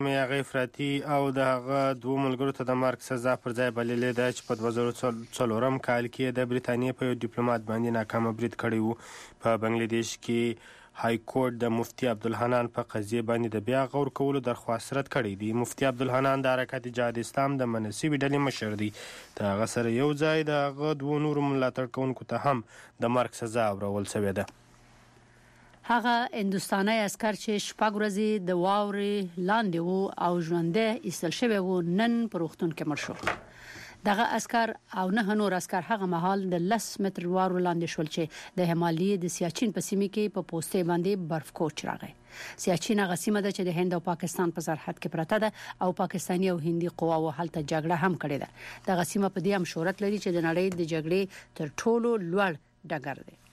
هغه افراطي او د هغه دوه ملګرو ته د مرګ سزا پر ځای بللې ده چې په 2004 کال کې د بریتانیې په یو ډیپلوماټ باندې ناکامه برید کړی و. په بنګلادیش کې های کورټ د مفتي عبدالحنان په قضیې باندې د بیا غور کولو درخواست رد کړی دی. مفتي عبدالحنان د حرکت جهاد اسلام د منسوبې ډلې مشر دی. د هغه سره یو ځای د هغه دوه نورو ملاتړ کوونکو ته هم د مرګ سزا اورول شوې ده. هغه هندوستانی عسكر چې شپږ ورځې د واورې لاندې وو او ژوندی ایستل شوی وو نن په روغتون کې مړ شو. دغه عسكر او نه نور عسكر هغه مهال د 10 متر واورو لاندې شول چې د همالیې د سیاچین په سیمه کې په پوسټې باندې برف کوچ راغی. سیاچین هغه سیمه ده چې د هند او پاکستان په سرحد کې پراته ده او پاکستاني او هندي قواو هلته جګړه هم کړې ده. دغه سیمه په دې هم شهرت لري چې د نړۍ د جګړې تر ټولو لوړ ډګر دی.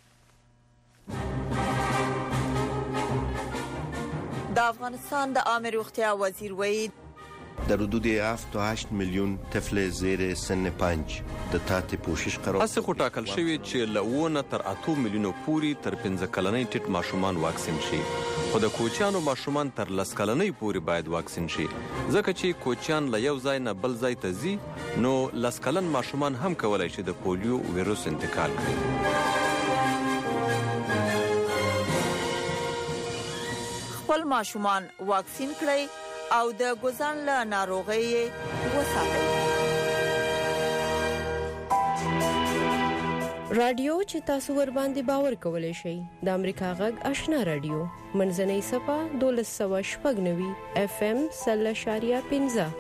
د افغانستان د عامه روغتیا وزیر وایي در حدود 7 تا 8 میلیون طفل زیر سن 5 د تحت پوشش قرار هڅه خو ټاکل شوی چې له 9 تر 8 میلیونو پورې تر 15 کلنۍ ټیټ ماشومان واکسین شي، خو د کوچیانو ماشومان تر 10 کلنۍ پورې باید واکسین شي، ځکه چې کوچیان له یو ځای نه بل ځای ته ځي، نو 10 کلن ماشومان هم کولای شي د پولیو ویروس انتقال کړي. خپل ماشومان واکسین کړئ او د ګوزن له ناروغۍ وساتئ. رادیو چې تاسو ور باندې باور کولای شئ د امریکا غږ آشنا رادیو منځنۍ صفه 1290 FM 0.15.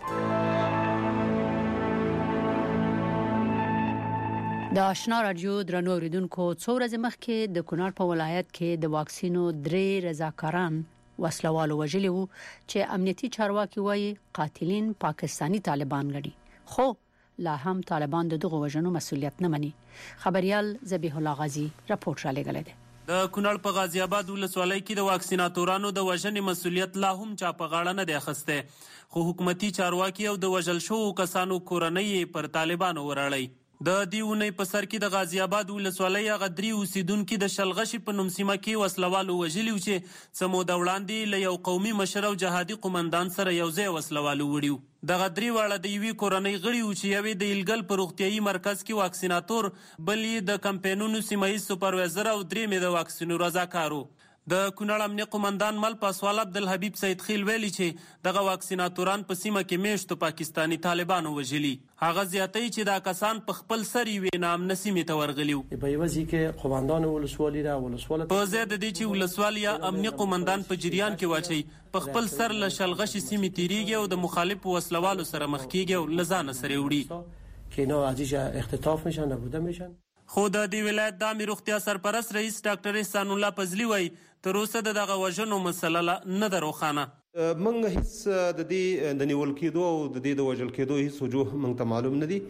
د آشنا رادیو درنو اوریدونکو څو ورځې مخکې د کونړ په ولایت کې د واکسینو 3 رضاکاران وسلوالو وژلي وو چې امنیتي چارواکي وایي قاتلین پاکستانی طالبان غړي، خو لا هم طالبان دغه وژنو مسؤلیت نه مني. خبريال ذبیح الله غازی راپورټ را لګلې ده. د کونړ په غازی آباد ولسوالۍ کې د واکسیناتورانو د وژنې مسؤلیت لا هم چا په غاړه نه دی اخیسته، خو حکومتي چارواکي او د وژل شوو کسانو کورنۍ پر طالبانو وراړي. د دیونې په سر کې د غازی آباد ولسوالۍ هغه 3 اوسیدونکو د شلغشي په نوم سیمه کې وسلوالو وژلي چې سمو د وړاندې له یو قومي مشر او جهادي قومندان سره یو ځای وسلوالو وړیو. دغه 3 واړه د یوې کورنۍ غړي و چې یوې د ایلګل په روغتيایي مرکز کې واکسیناتور، بلې د کمپاینونو سیمایي سپروایزر او 3 مې د واکسینو رضاکارو. د کونړ امنیه قومندان مل پاسوال عبدالحبیب سید خیل ویلي چې دغه واکسیناتوران په سیمه کې میشتو پاکستانی طالبانو وژلي. هغه زیاتوي چې دا کسان په خپل سر یې نام نسیمه ته ورغلیو. په یوځي کې قومندان ولسوالۍ را ولسواله په زیات دي چې ولسوالۍ امنیه قومندان په جریان کې واچي په خپل سر له شلغشي سیمه تیریږي او د مخالف وسلوالو سره مخ کیږي او لزانه سره وړي که اینا عزیز اختطاف میشن نبوده میشن. خو د دې ولایت د عامه روغتیا سرپرست رئیس ډاکټر احسان الله فضلی وایي تر اوسه دغه وژنو مسله نه دروخانه. منګ هیڅ د دې د نیول کېدو او د دې د وژل کېدو هیڅ وجوه منګ ته معلوم نه دي،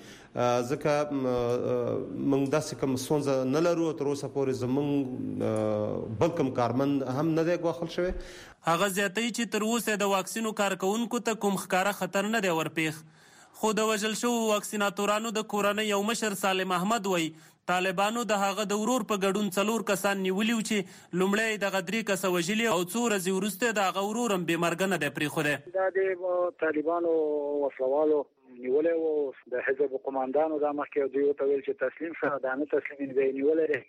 ځکه منګ داسې کوم ستونزه نه لرو تر اوسه پورې زمونږ بل کوم کارمند هم نه دی غوښل شوی. هغه زیاتوي چې تر اوسه د واکسینو کارکونکو ته کوم ښکاره خطر نه دی ورپېښ، خو د وژل شوو واکسیناتورانو د کورنۍ یو مشر سالم احمد وایي طالبانو د هغه د ورور په ګډون 4 کسان نیولیو چې لومړی دغه 3 کسه وژلي او 2 ورځې وروسته د هغه ورور هم بې مرګ نه دی پرېښودی. دا د طالبانو وسلوالو نیولې وو د حزب قومندانو د مخکې دوی ته ویل چې تسلیم شه، دا نه تسلیم دی نیولې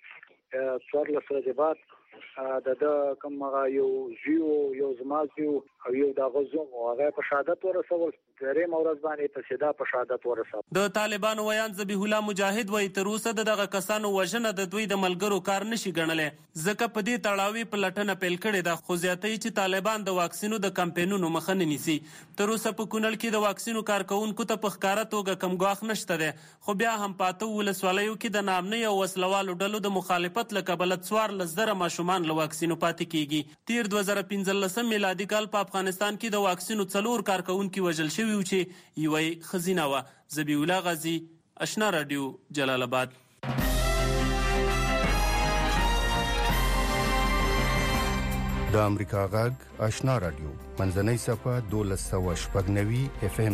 14 ورځې بعد د کوم یو زیو یو زمازیو او یو د غزو هغه په شهادت ورسول، درې مورز باندې په سیدا په شهادت ورسول. د طالبانو ویان ذبیح الله مجاهد وایي تر اوسه دغه کسانو وژنه د دوی د ملګرو کار نشي ګڼلې، ځکه په دې تړاوي په لټنه پیل کړې ده، خو زیاتوي چې طالبان د واکسینو د کمپاینونو مخه نه نیسي. تر اوسه په کونړ کې د واکسینو کارکونکو ته په ښکاره توګه کم ګواښ نشته دی، خو بیا هم پاته ولسوالیو کې د نامنۍ او وسلوالو ډلو د مخالفت له کبله 14,000 ماشومان له واکسینو پاتې کیږي. تیر 2015 میلادي کال په افغانستان کې د واکسینو 4 کارکونکو وژل شوي و چې یوه خزینه وه. ذبیح الله غازی آشنا رادیو جلال آباد. د امریکا غږ آشنا رادیو منځنۍ صفه 1290 FM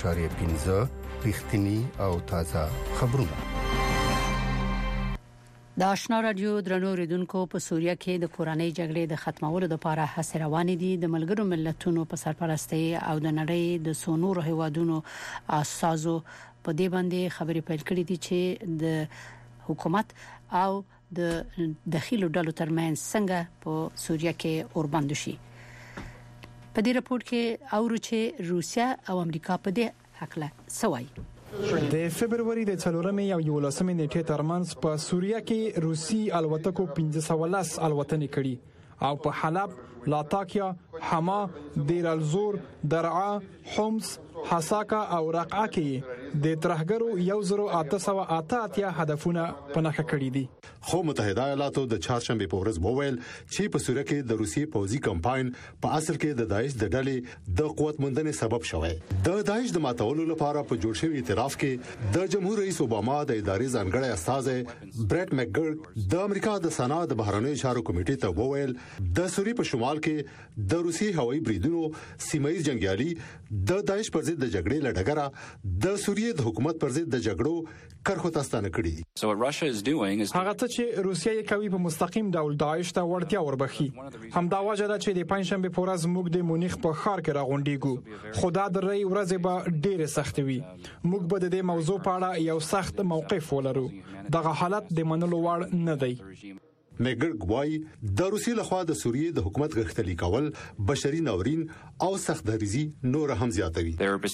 0.15 رښتینی او تازه خبرونه. د آشنا رادیو درنو ریدونکو په سوریه کې د کورنۍ جګړې د ختمولو لپاره هڅې روانې دي. د ملګرو ملتونو په سرپرستۍ او د نړۍ د سونورو هیوادونو اساسو په دې باندې خبرې پیل کړې دي چې د حکومت او د داخلي ډلو ترمنځ څنګه په سوریه کې اوربند شي. په دې رپورت کې اورو چې روسیا او امریکا په دې حق له سوای. د فبرवरी د 14مې او 11مې نیټې ترمنځ په سوریه کې روسي الوتکو 1510 الوتنې کړي او په حلب، لاتاکیا، حما، دیر الزور، درعا، حمص، حساکا او رقعه کې د ترهګرو 1888 هدفونه پنهخه کړي دي. خو متحده ایالاتو د چهارشنبه په ورځ وویل چې په سوریه کې د روسي پوځي کمپاین په اصل کې د داعش د ډلې د قوت مندنې سبب شوی. د داعش د ماتولو لپاره په جوړ شوی ائتلاف کې د جمهور رئیس اوباما د ادارې ځانګړی استاذ برټ مکګرک د امریکا د سنا د بهرنیو چارو کمیټې ته وویل د سوریې په شمال کې د روسي هوایي بریدونو سیمایي جنگیالي د داعش پر ضد د جګړې لړګره د سوریې د حکومت پر ضد د جګړو کرخو تاستانه کړي. هغه ته چې روسیا یې کوي په مستقیم ډول داعش ته ورتیا وربخي. همدا وجه ده چې د پنځشنبه په ورځ موږ د مونیخ په ښار کې راغونډیږو. خدا درې ورځې به ډېر سخت وي. موږ به د دې موضوع په اړه یو سخت موقف ولرو. دغه حالت د منلو وړ نه دی. مګرګ وای د روسي لخوا د سوریې د حکومت غښتلي کول بشري ناورین او سخت دریزي نور هم زیاتوي.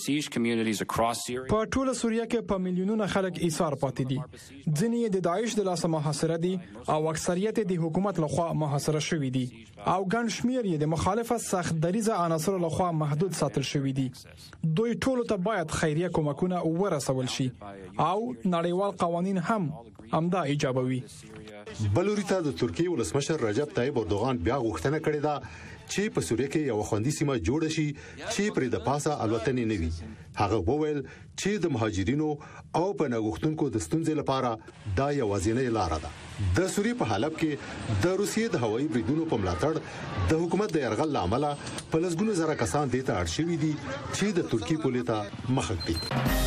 په ټوله سوریه کې په میلیونونو خلک ایثار پاتې دي. ځینې د داعش د لاسه محاصره دي او اکثریت د حکومت لخوا محاصره شوی دي او ګڼ شمیر یې د مخالفت سخت دریزه عناصر لخوا محدود ساتل شوی دي. دوی ټول ته باید خیریه کومکونه ورسول شي او نړیوال قوانین هم همدا ایجابوي. بلوریتا د ترکیه ولسمشر رجب طیب اردوغان بیا غوښتنه کړې ده چې په سوریه کې یو خوندي سیمه جوړ شي چې پر د پاسه الوتنې نه وي. هغه وویل چې د مهاجرینو او پناه غوښتونکو د ستونزې لپاره دا یوازینۍ لار ده. د سوریې په حلب کې د روسیې د هوایي بریدونو په ملاتړ د حکومت د یرغل لامل په لسګونو زره کسان دې ته اړ شوي دي چې د ترکیه پولیسو مخ کړي.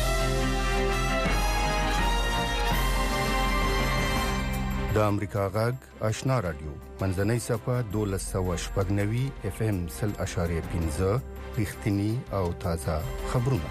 د امریکا غږ آشنا رادیو منځنۍ صفه 1290 FM 0.15 رښتینی او تازه خبرونه.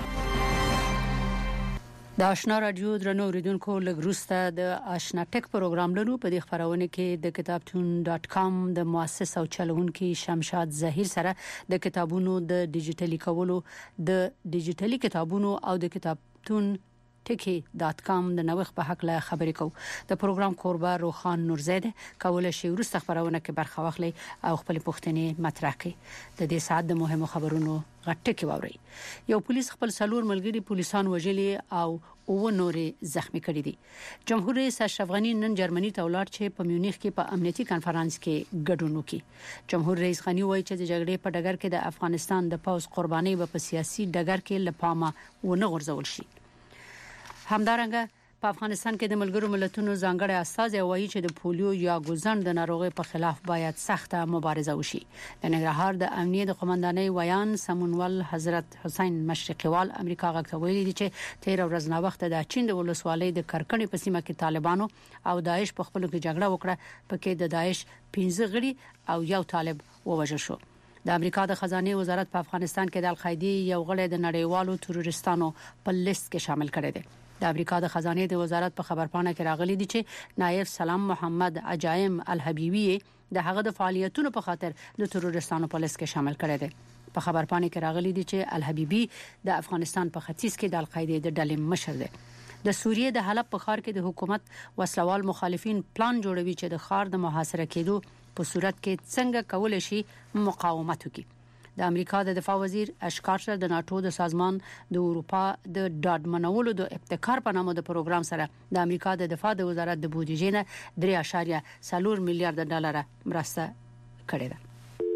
د آشنا رادیو درنو ریډونکو لګروسته د آشنا ټک پروګرام لرو. په دې خبرونه کې د کتابتون.com د مؤسس او چلوونکي شمشاد زهیر سره د کتابونو د ډیجیټلي کولو، د ډیجیټلي کتابونو او د کتابتون tiki.com د نوښت په حق له خبرې کوو. د پروګرام کوربه روخان نورزاده کولای شي ورسته خبرونه کې برخه واخلي او خپل پوښتنې مطرح کړي. د دې ساعت د مهمو خبرونو غټه ووري. یو پولیس خپل سلور ملګری پولیسان وژلي او او نورې زخمی کړي دي. جمهور رئیس اشرف غنی نن جرمني ته ولاړ چې په میونخ کې په امنیتي کانفرنس کې ګډون وکړي. جمهور رئیس غنی وایي چې د جګړې په ډګر کې د افغانستان د پوز قرباني په سیاسي ډګر کې لپامه ونه غورځول شي. همدارنګه په افغانستان کې د ملګرو ملتونو ځانګړی استاذ وایي چې د پولیو یا ګوزن د ناروغي په خلاف باید سخته مبارزه وشي. د ننګرهار د امنیت قومندانۍ ویان سمونول حضرت حسین مشرقیوال امریکا غږ ویلي دي چې 13 ورځې نه وخت د چین د ولسوالۍ د کرکنې په سیمه کې طالبانو او داعش په خپل کې جګړه وکړه. پکې د داعش 15 غړي او یو طالب ووژل شو. د امریکا د خزانه وزارت په افغانستان کې د القاعده یو غړی د نړیوالو تروریستانو په لیست کې شامل کړی دی. د امریکا د خزانه د وزارت په خبرپاڼه کې راغلي دي چې نایب سلام محمد عجایم الحبیبی د هغه د فعالیتونو په خاطر د تروریستانو په لیست کې شامل کړی دی. په خبرپاڼه کې راغلي دي چې الحبیبی د افغانستان په ختیځ کې د القاعده د ډلې مشر دی. د سوریې د حلب په ښار کې د حکومت وسلوال مخالفین پلان جوړوي چې د ښار د محاصره کېدو په صورت کې څنګه کولای شي مقاومت وکړي. د امریکا د دفاع وزیر اشکارشر د ناتو د سازمان د اروپا د ډاډمنولو د ابتکار په نامه د پروګرام سره د امریکا د دفاع د وزارت د بودیجې نه 3.4 میلیارډ ډالر مرسته کړې ده.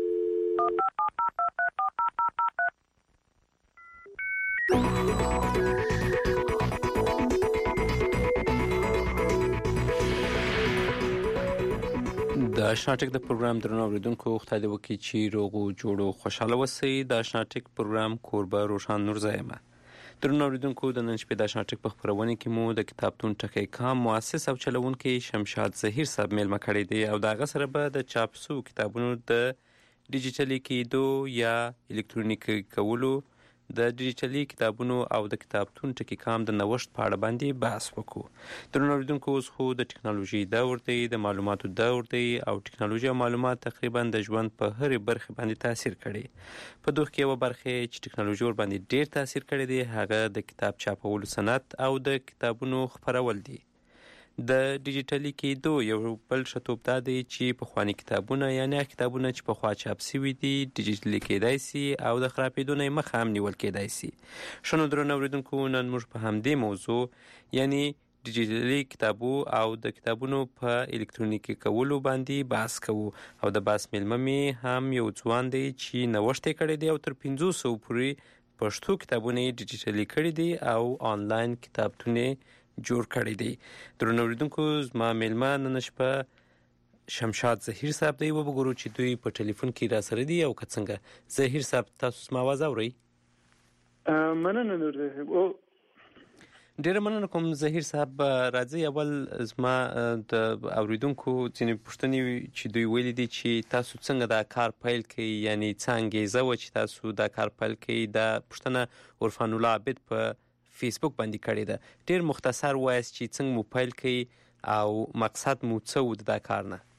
د آشناټک د پروګرام درنو اوریدونکو خدای دې وکړي چې روغ او جوړ او خوشاله وسئ. د آشناټک پروګرام کوربه روشان نورزایم. درنو اوریدونکو د نن شپې د شاټک په خبرونه کې مو د کتابتون ټکی کام مؤسس او چلوونکی شمشاد زهیر صاحب میلمه کړی دی او دا غسر به د چاپ شو کتابونو د ډیجیټلی کېدو یا الکترونیکي کولو د ډیجیټلی کتابونو او د کتابتون ټکی کام د نوښت په اړه باندې بحث وکړو. درنو اوریدونکو اوس خو د ټکنالوژي دور دی، د معلوماتو دور دی او ټکنالوژي او معلومات تقریبا د ژوند په هرې برخه باندې تاثیر کړي. په دوه کې یو برخه چې ټکنالوژي ور باندې ډیر تاثیر کړی دی هغه د کتاب چاپولو صنعت او د کتابونو خپرول دي. د ډیجیټلی کېدو یو بل شتوب دا دی چې پخواني کتابونه یعنی کتابونه چې پخوا چاپ شوي دي ډیجیټلی کېدای سي او د خرابېدو نه مخه هم نیول کېدای سي. شنو درنو اوریدونکو نن موږ په همدې موضوع یعنی ډیجیټلی کتابو او د کتابونو په الکترونیکي کولو باندې بحث کوو او د بحث میلمه مې هم یو ځوان دی چې نوښت کړی دی او تر 500 پورې پښتو کتابونه ډیجیټلی کړي دي او آنلاین کتابتونه جوړ کړی دی. درنو اوریدونکو زما میلمه نن شپه شمشاد زهیر صاحب دی. وګورو چې دوی په ټلیفون کې را سره دي او که څنګه. زهیر صاحب تاسو زما आवाज اورئ؟ مننه نور او ډېر مننه کوم زهیر صاحب. راځي اول زما د اوریدونکو ځینې پوښتنې چې دوی ویلي دي چې تاسو څنګه دا کار پیل کړئ یعنی څنګه زه چې تاسو دا کار پیل کړئ دا پوښتنه عرفان الله عابد په فیسبوک باندې کړی ده. ډیر مختصر وایست چې څنګه مو پیل کړئ او مقصد مو څه و د کار نه؟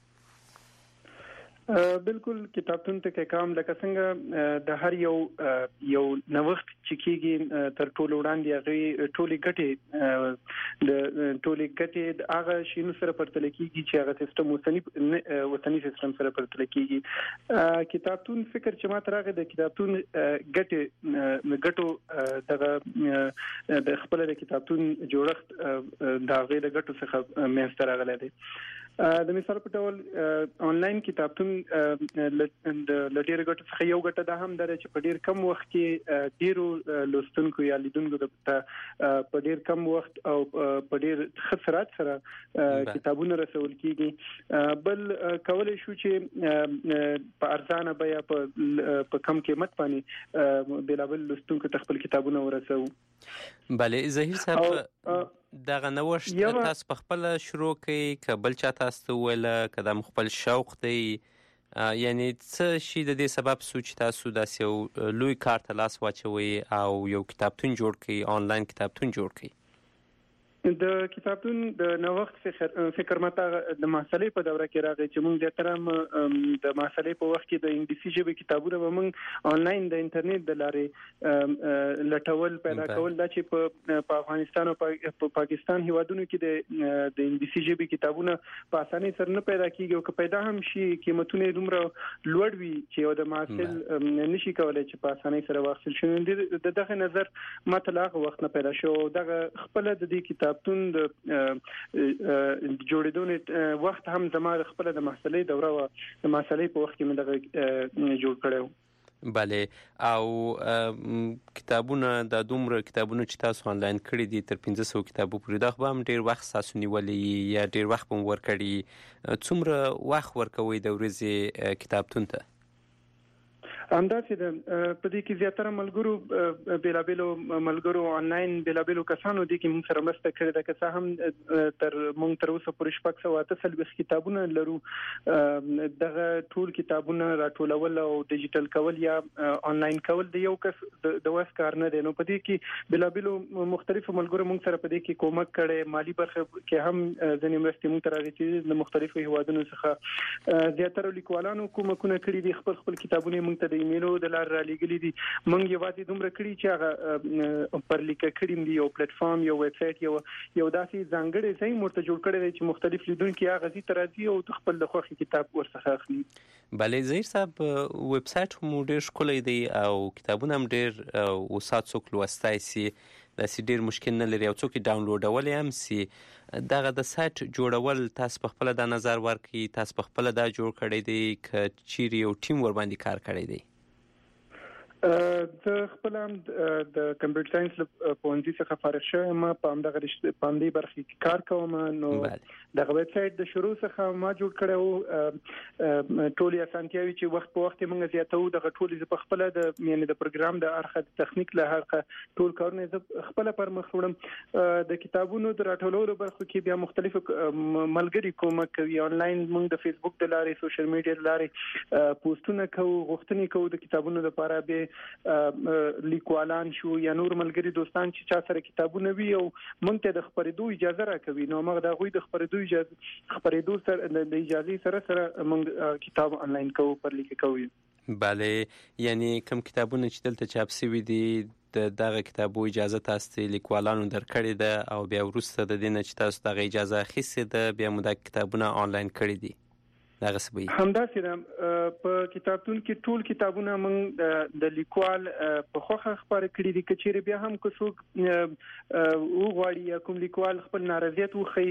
بالکل کتابتون ته کام لکه څنګه د هر یو نوښت چې کیږي تر ټولو وړاندې هغه ټولي ګټې د هغه شینو سره پرتل کیږي چې هغه سیستم وطني سیستم سره پرتل کیږي. کتابتون فکر چې ما ترغه د کتابتون ګټو دغه د خپل د کتابتون جوړښت د هغه د ګټو څخه مېنستر غلې دي. د مثال په ډول آنلاین کتابتون د لډیر ګټو څخه یو ګټه ده هم درې چې په ډیر کم وخت کې ډیرو لوستونکو یا لیدونکو ته په ډیر کم وخت او په ډیر خسرات سره کتابونه رسول کیږي. بل کولای شو چې په ارزانه بیا په کم قیمت باندې بلابل لوستونکو ته خپل کتابونه ورسو. بله زهیر صاحب دغه نوښت تاسو په خپل شروع کړئ که بل چا تاسو ته وویله که دا خپل شوق دی یعنی څه شي د دې سبب سو چې تاسو داسې یو لوی کار ته لاس واچوئ او یو کتابتون جوړ کړئ آنلاین کتابتون جوړ کړئ؟ د کتابتون د نوښت فکر ماته د مسلې په دوره کې راغی چې موږ د ترم د مسلې په وخت کې د انګلیسي ژبې کتابونه به موږ آنلاین د انټرنیټ د لارې لټول پیدا کول دا چې په افغانستان او په پاکستان هیوادونو کې د انګلیسي ژبې کتابونه په اسانۍ سره نه پیدا کیږي او که پیدا هم شي قیمتونه دومره لوړ وي چې د محصل نشي کولای چې په اسانۍ سره واخیستل شي. دغه نظر ماته لاغه وخت نه پیدا شو. دغه خپل د دې کتابتون د جوړېدو وخت هم زموږ خپل د محصلې دوره او د محصلې په وخت کې مې دغه جوړ کړو. بله او کتابونه د دومره کتابونه چې تاسو آنلاین کړی دي تر 500 کتابو پورې دا خو هم ډیر وخت تاسو نیولې یا ډیر وخت هم ورکړي؟ څومره وخت ورکوي د ورځې کتابتون ته؟ همداسې د په دې کې زیاتره ملګرو بیلابېلو ملګرو آنلاین بیلابېلو کسانو دي کې موږ سره مرسته کړې ده. که څه هم موږ تر اوسه پورې 648 کتابونه لرو. دغه ټول کتابونه راټولول او ډیجیټل کول یا آنلاین کول د یو کس د وس کار نه دی. نو په دې کې بیلابېلو مختلفو ملګرو موږ سره په دې کې کومک کړي. مالی برخه کې هم ځینې مرستې موږ تر راغلي د مختلفو هیوادونو څخه زیاتره لیکوالانو کومکونه کړي دي. خپل کتابونه موږ ته ایمیلو د لار را لګلې دي. موږ یوازې دومره کړی چې هغه پر لیکه کړیم دی یو پلیټ فارم یو ویب سټ یو داسې ځانګړی ځای مرته جوړ کړی دی چې مختلف لیدونکو هغه زی ترازی او خپل د خوښي کتاب ورڅخه اخلي. بله زهیر صاحب ویب سټ مو ډیر ښکلی دی او کتابونه هم ډیر وسات څوک لوستی سي داسې ډیر مشکل نه لري او څوک یې ډاونلوډولی هم سي. دغه د سایت جوړول تاسو په خپله دا نظر ورکړي تاسو په خپله دا جوړ کړی دی که چیرې یو ټیم ورباندې کار کړی دی؟ زه خپل هم د کمپیوټر ساينس پوهنځي څخه فارغ شوم، په همدغه باندې برخه کې کار کوم. نو دغه ویب سټ د شروع څخه ما جوړ کړو، ټولې اسانتیاوي چې وخت په وخت موږ زیاتو دغه ټولې په خپل د یعنی د پروګرام د اړخه د تخنیک له اړخه ټول کارونه زه خپل پر مخ وړم. د کتابونو د راټولولو برخه کې بیا مختلف ملګری کومک کوي، آنلاین موږ د فیسبوک د لارې سوشل میډیا د لارې پوسټونه کوو، غوښتنې کوو د کتابونو لپاره به لیکوالان شو یا نور ملګری دوستان چې چا سره کتابونه وی او مونږ ته د خبرېدو اجازه راکوي. نو موږ د غوي د خبرېدو سره د اجازه سره موږ کتاب آنلاین کوو، پر لیک کوو. بله، یعنی کوم کتابونه چې دلته چاپ شوي دي دغه کتابو اجازه تاسو لیکوالانو درکړې ده او بیا وروسته د دې نه چې تاسو دغه اجازه اخیستې ده بیا مو د کتابونه آنلاین کړي دي؟ همداسې ده. په کتابتون کې ټول کتابونه موږ د لیکوال په خوخه خبره کړې دي. کچېره بیا هم که څوک وغواړي یا کوم لیکوال خپل نارضایت وخی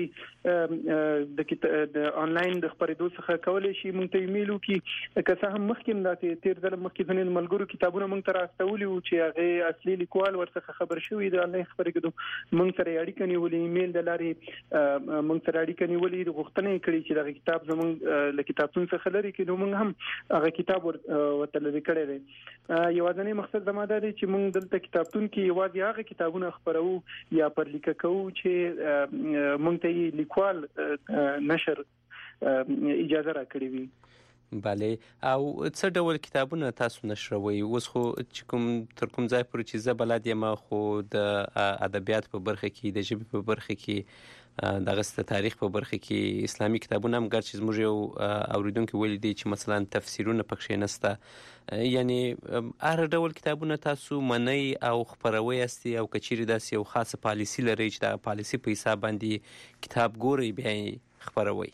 د آنلاین د خبرېدو څخه کولای شي موږ ته ایمیل وکړي. که څه هم مخکې داسې تیر ځل مخکې ځینې ملګرو کتابونه موږ ته راستولي وو چې هغه اصلي لیکوال ورڅخه خبر شوی د آنلاین خبرېدو، موږ سره اړیکه نیولې، ایمیل د لارې موږ سره اړیکه نیولې، غوښتنه کړې چې دغه کتاب زموږ کتابتون څخه لري کې نو موږ هم هغه کتاب ورته لري کړی دی. یوازینی مقصد زما دا دی چې موږ دلته کتابتون کې یوازې هغه کتابونه خپرو یا پر لیکه کوو چې موږ ته لیکوال نشر اجازه راکړي وي. بله، او څه ډول کتابونه تاسو نشروي؟ اوس خو تر کوم ځای پورې چې زه بلد یم خو د ادبیات په برخه کې، د ژبې په برخه کې، دغه تاریخ په برخه کې اسلامي کتابونه هم ګر چې زموږ یو اوریدونکو ویلي دي چې مثلا تفسیرونه پکې نشته. یعنی هر ډول کتابونه تاسو منئ او خپروي استي، او کچېرې داسې یو خاصه پالیسي لري چې دا پالیسي په حساب باندې کتاب ګوري بیا خپروي؟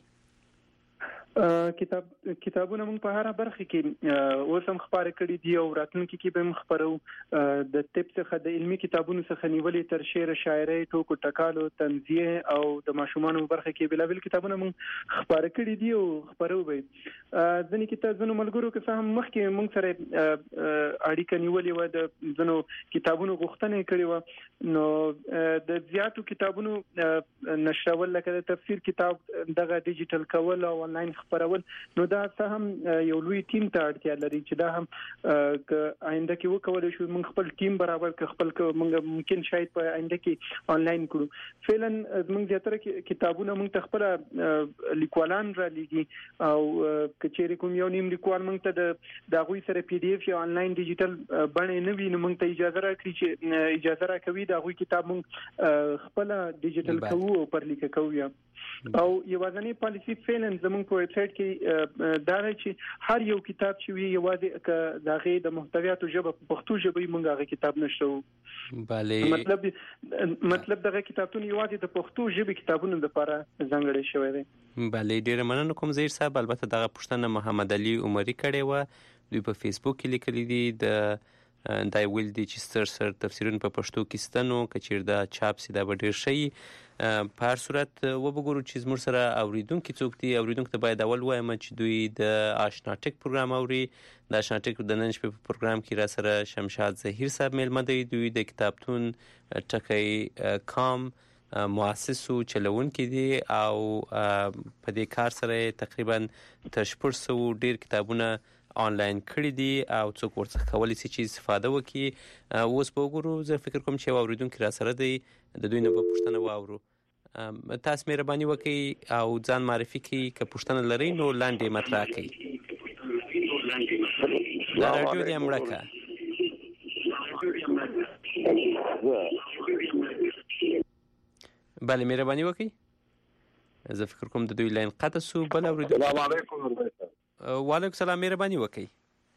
کتابونه موږ په هر برخه کې اوس هم خبره کړې دي او راتلونکي کې به هم خبرو. د طب څخه د علمي کتابونو څخه نیولې تر شعر، شاعري، ټوکو ټکالو، تنزیه او د ماشومانو برخه کې بلابل کتابونه موږ خبره کړې دي او خبرو به. ځینې کتابونو ملګرو که څه هم مخکې موږ سره اړیکه نیولې و، د ځینو کتابونو غوښتنه کړې و، نو د زیاتو کتابونو نشرول لکه د تفسیر کتاب دغه ډیجیټل کول او آنلاین خبرول، نو دا څه هم یو لوی ټیم ته اړتیا لري چې دا هم که آینده کې وکولای شو موږ خپل ټیم برابر ک خپل موږ ممکن شاید په آینده کې آنلاین کړو. فعلا موږ زیاتره کتابونه موږ ته خپل لیکوالان را لګي او کچېری کوم یو نیم لیکوال موږ ته د غوي سره پی ډی اف یا آنلاین ډیجیټل باندې نه وي، نو موږ ته اجازه راکړي چې اجازه راکوي د غوي کتاب موږ خپل ډیجیټل کوو او پر لیکه کوو. او یوازینی پالیسی فعلا زموږ په ویب سټ کې دا چې هر یو کتاب چې وي یوازې ک دغه د محتویاتو ژبه په پښتو ژبه موږ هغه کتاب نشو. بله، مطلب دغه کتابونه یوازې د پښتو ژبې کتابونو لپاره ځانګړي شوی دی. بله، ډیره مننه کوم زیر صاحب. البته دغه پوښتنه محمد علي عمري کړې و، دوی په فیسبوک کې لیکلي دي دا ویل دي چې ستر تفسیرونه په پښتو کې ستنو، کچیر دا چاپ سي دا به ډیر شي. په هر صورت وبګورو چې زموږ سره اوریدونکو څوک دي. اوریدونکو ته باید اول وایم چې دوی د آشنا ټک پروګرام اوري. د آشنا ټک د نن شپې په پروګرام کې را سره شمشاد زهیر صاحب میلمه دی. دوی د کتابتون ټکی کام مؤسس او چلوونکي دي او په دې کار سره تقریبا تر 400 ډیر کتابونه آنلاین کړی دي او څوک ورڅخه کولی شي چې استفاده وکړي. اوس به وګورو، زه فکر کوم چې اوریدونکي را سره دی، د دوی نه به پوښتنه واورو. تاسو مهرباني وکړئ او ځان معرفي کړئ، که پوښتنه لرئ نو لاندې مطرح کړئ. دا راډیو دی مړه کړه. بله، مهرباني وکړئ. زه فکر کوم د دوی لاین قطع سو. بل اوریدونکي. السلام علیکم. وعلیکم السلام، مهرباني وکړئ.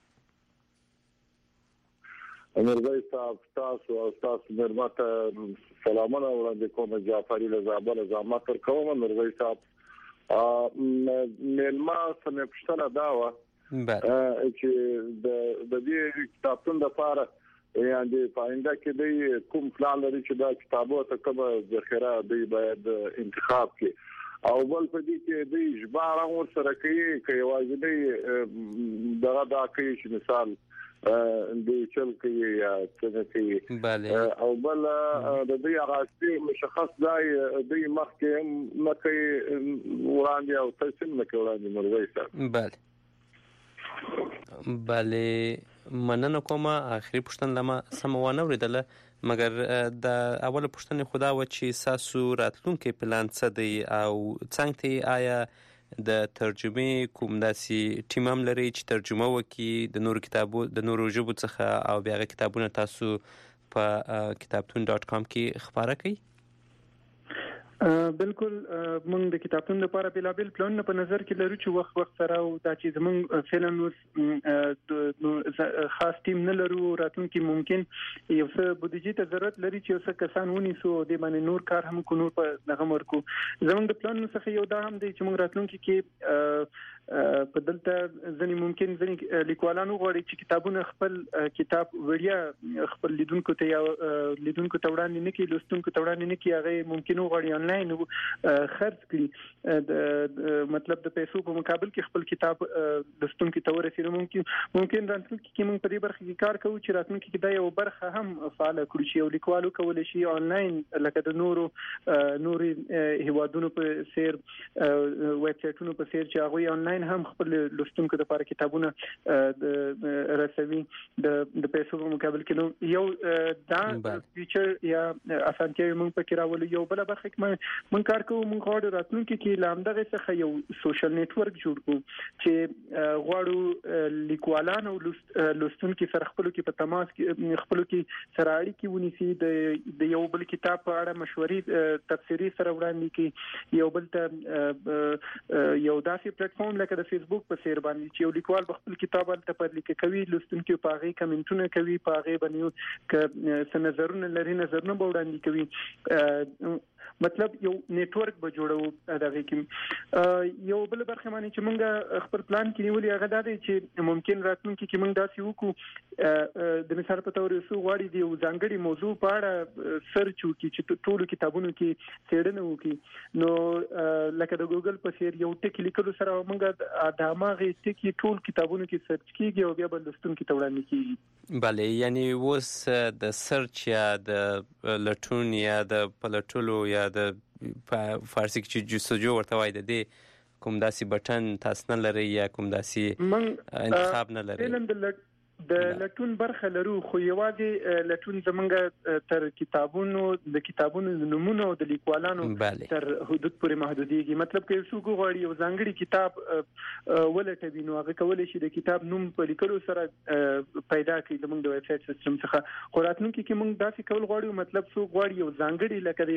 مرزای صاحب، تاسو او تاسو مرمت سلامونه وړاندې کوم. جعفری له زابل زعامت ورکوم. مرزای صاحب ملما سمه پښتنه دا و چې د دې کتابتون لپاره یعنی پاینده کې د کوم پلان لري چې دا کتابو ته کومه ذخیره دی باید انتخاب کړي او بل په دې کې د ژباړه ور سره کوي چې یوازې د دا کوي چې مثال د چل کې یا څنګه کې bale او بل د دې راځي مشخص ځای د مخکې مکه وړاندې او تاسو نه کوي مروي bale مننه کوم اخري پوښتنه لمه سمونه ورېدله مګر د اوله پوښتنه خدا و چې ساسو راتلونکي پلان څه دی او څنګه آیا د ترجمه کوم داسي ټیم هم لري چې ترجمه وکي د نورو ژبو څخه او بیا کتابونه تاسو په kitabtun.com کې خبره کوي بالکل موږ د کتابتون لپاره بلابل پلان په نظر کې لرو چې وخت سره او دا چې زموږ فعلا خاص ټیم نه لرو راتلونکي ممکن یو څه بودیجې ته ضرورت لري چې څه کسان ونیسو د باندې نور کار هم کو نور په دغه ورکو زموږ د پلان څخه یو دا هم دی چې موږ راتلونکي کې په دلته ځنې ممکن ځنې لیکوالانو غواړي چې کتابونه خپل کتاب وړیا خپل لیدونکو ته وړاندې نه کړي لوستونکو ته وړاندې نه کړي هغه ممکن وغواړي آنلاین خرڅ کړي مطلب د پیسو په مقابل کې خپل کتاب لوستونکو ته ورسېږي ممکن راتلونکي کې موږ په دې برخه کې کار کوو چې راتلونکي کې دا یو برخه هم فعال کړو چې یو لیکوالو کولای شي آنلاین لکه د نورو هیوادونو په سیر ویب سټونو په سیر چې هغه آنلاین هم خپل لوستونکو لپاره کتابونه رسوي د پیسو په مقابل کې یو دا فیچر یا اسانتیا موږ پکې راولو یو بل برخه کې من کار کوو موږ غواړو راتلونکي کې لامدغه څخه یو سوشل نیټورک جوړ کړو چې غواړو لیکوالان او لوستونکو سره خپل کې په تماس کې خپل کې سره اړیکې ونیسي د یو بل کتاب په اړه مشورې تفسیری سره وړاندې کې یو بل ته یو داسې پلیټ فارم لکه د فیسبوک په سیر باندې چې یو لیکوال خپل کتاب ته پر لیک کوي لوستونکو په هغه کمنټونه کوي په هغه باندې ک سنظرونه لري نظرونه وړاندې کوي مطلب یو نیټورک به جوړو دغه کې یو بل برخه باندې چې موږ خپل پلان کې نیولې هغه دا دی چې ممکن راتلونکي کې موږ داسې وکړو د مثال په تور یو غواړي دی ځانګړي موضوع په اړه سرچ وکړي چې ټول کتابونو کې څېړنه وکړي نو لکه د ګوګل په سیر یو ټکی لیکلو سره موږ د هغه ټکی ټول کتابونو کې سرچ کیږي او بیا بل لوستونکو ته وړاندې کیږي بله یعنی اوس د سرچ یا د لټون یا د پلټولو یا د فارسی کې چې جستجو ورته وایي د دې کوم داسې بټن تاسو نه لري یا کوم داسې انتخاب نه لري د لټون برخه لرو خو یوازې لټون زمونږ تر د کتابونو نمونه او د لیکوالانو تر حدود پورې محدوديږي مطلب کې څوک غواړي یو ځانګړي کتاب ولټوي نو هغه کولای شي د کتاب نوم په لیکلو سره پیدا کړي زمونږ د ویب سټ سیستم څخه خو راتلونکي کې موږ داسې کول غواړو مطلب څوک غواړي یو ځانګړي لکه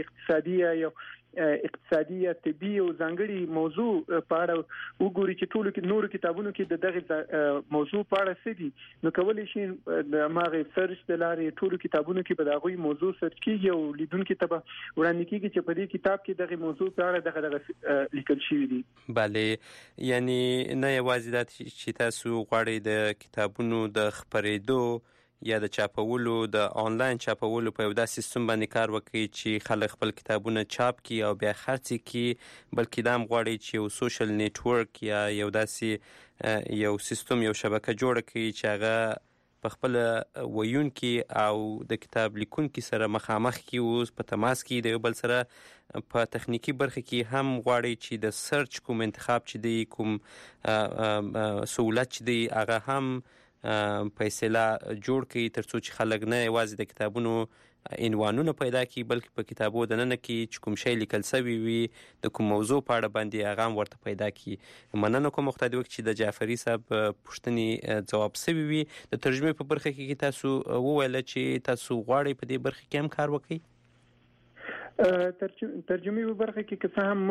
د اقتصادي یا طبي او ځانګړي موضوع په اړه وګوري چې ټول نورو کتابونو کې د دغه موضوع په اړه څه دي نو کولای شي د ماغه سرچ د لارې ټول کتابونو کې په دغه موضوع سرچ کیږي او لیدونکو ته وړاندې کیږي چې په دې کتاب کې دغه موضوع په اړه دغه لیکل شوی دی بله یعنی نه یوازې دا چې تاسو غواړئ د کتابونو د خپرېدو یا د چاپولو د آنلاین چاپولو په یو داسې سیستم باندې کار وکړي چې خلک خپل کتابونه چاپ کړي او بیا خرڅ کړي بلکې دا هم غواړي چې یو سوشل نیټورک یا یو داسې یو سیستم یو شبکه جوړه کړي چې هغه په خپل ویونکي او د کتاب لیکونکي سره مخامخ کې اوس په تماس کې د یو بل سره په تخنیکی برخه کې هم غواړي چې د سرچ کوم انتخاب چې دی کوم سہولت چې دی هغه هم فیصله جوړ کړي ترڅو چې خلک نه یوازې د کتابونو عنوانونه پیدا کړي بلکې په کتابو دننه کې چې کوم شی لیکل شوی وي د کوم موضوع په اړه باندې هغه هم ورته پیدا کړي مننه کوم مقتدی وخت چې د جعفری صاحب پوښتنې جواب شوی وي د ترجمه په برخه کې تاسو وویل چې تاسو غواړئ په دې برخه کې هم کار وکړئ ترجمه په برخه کې که هم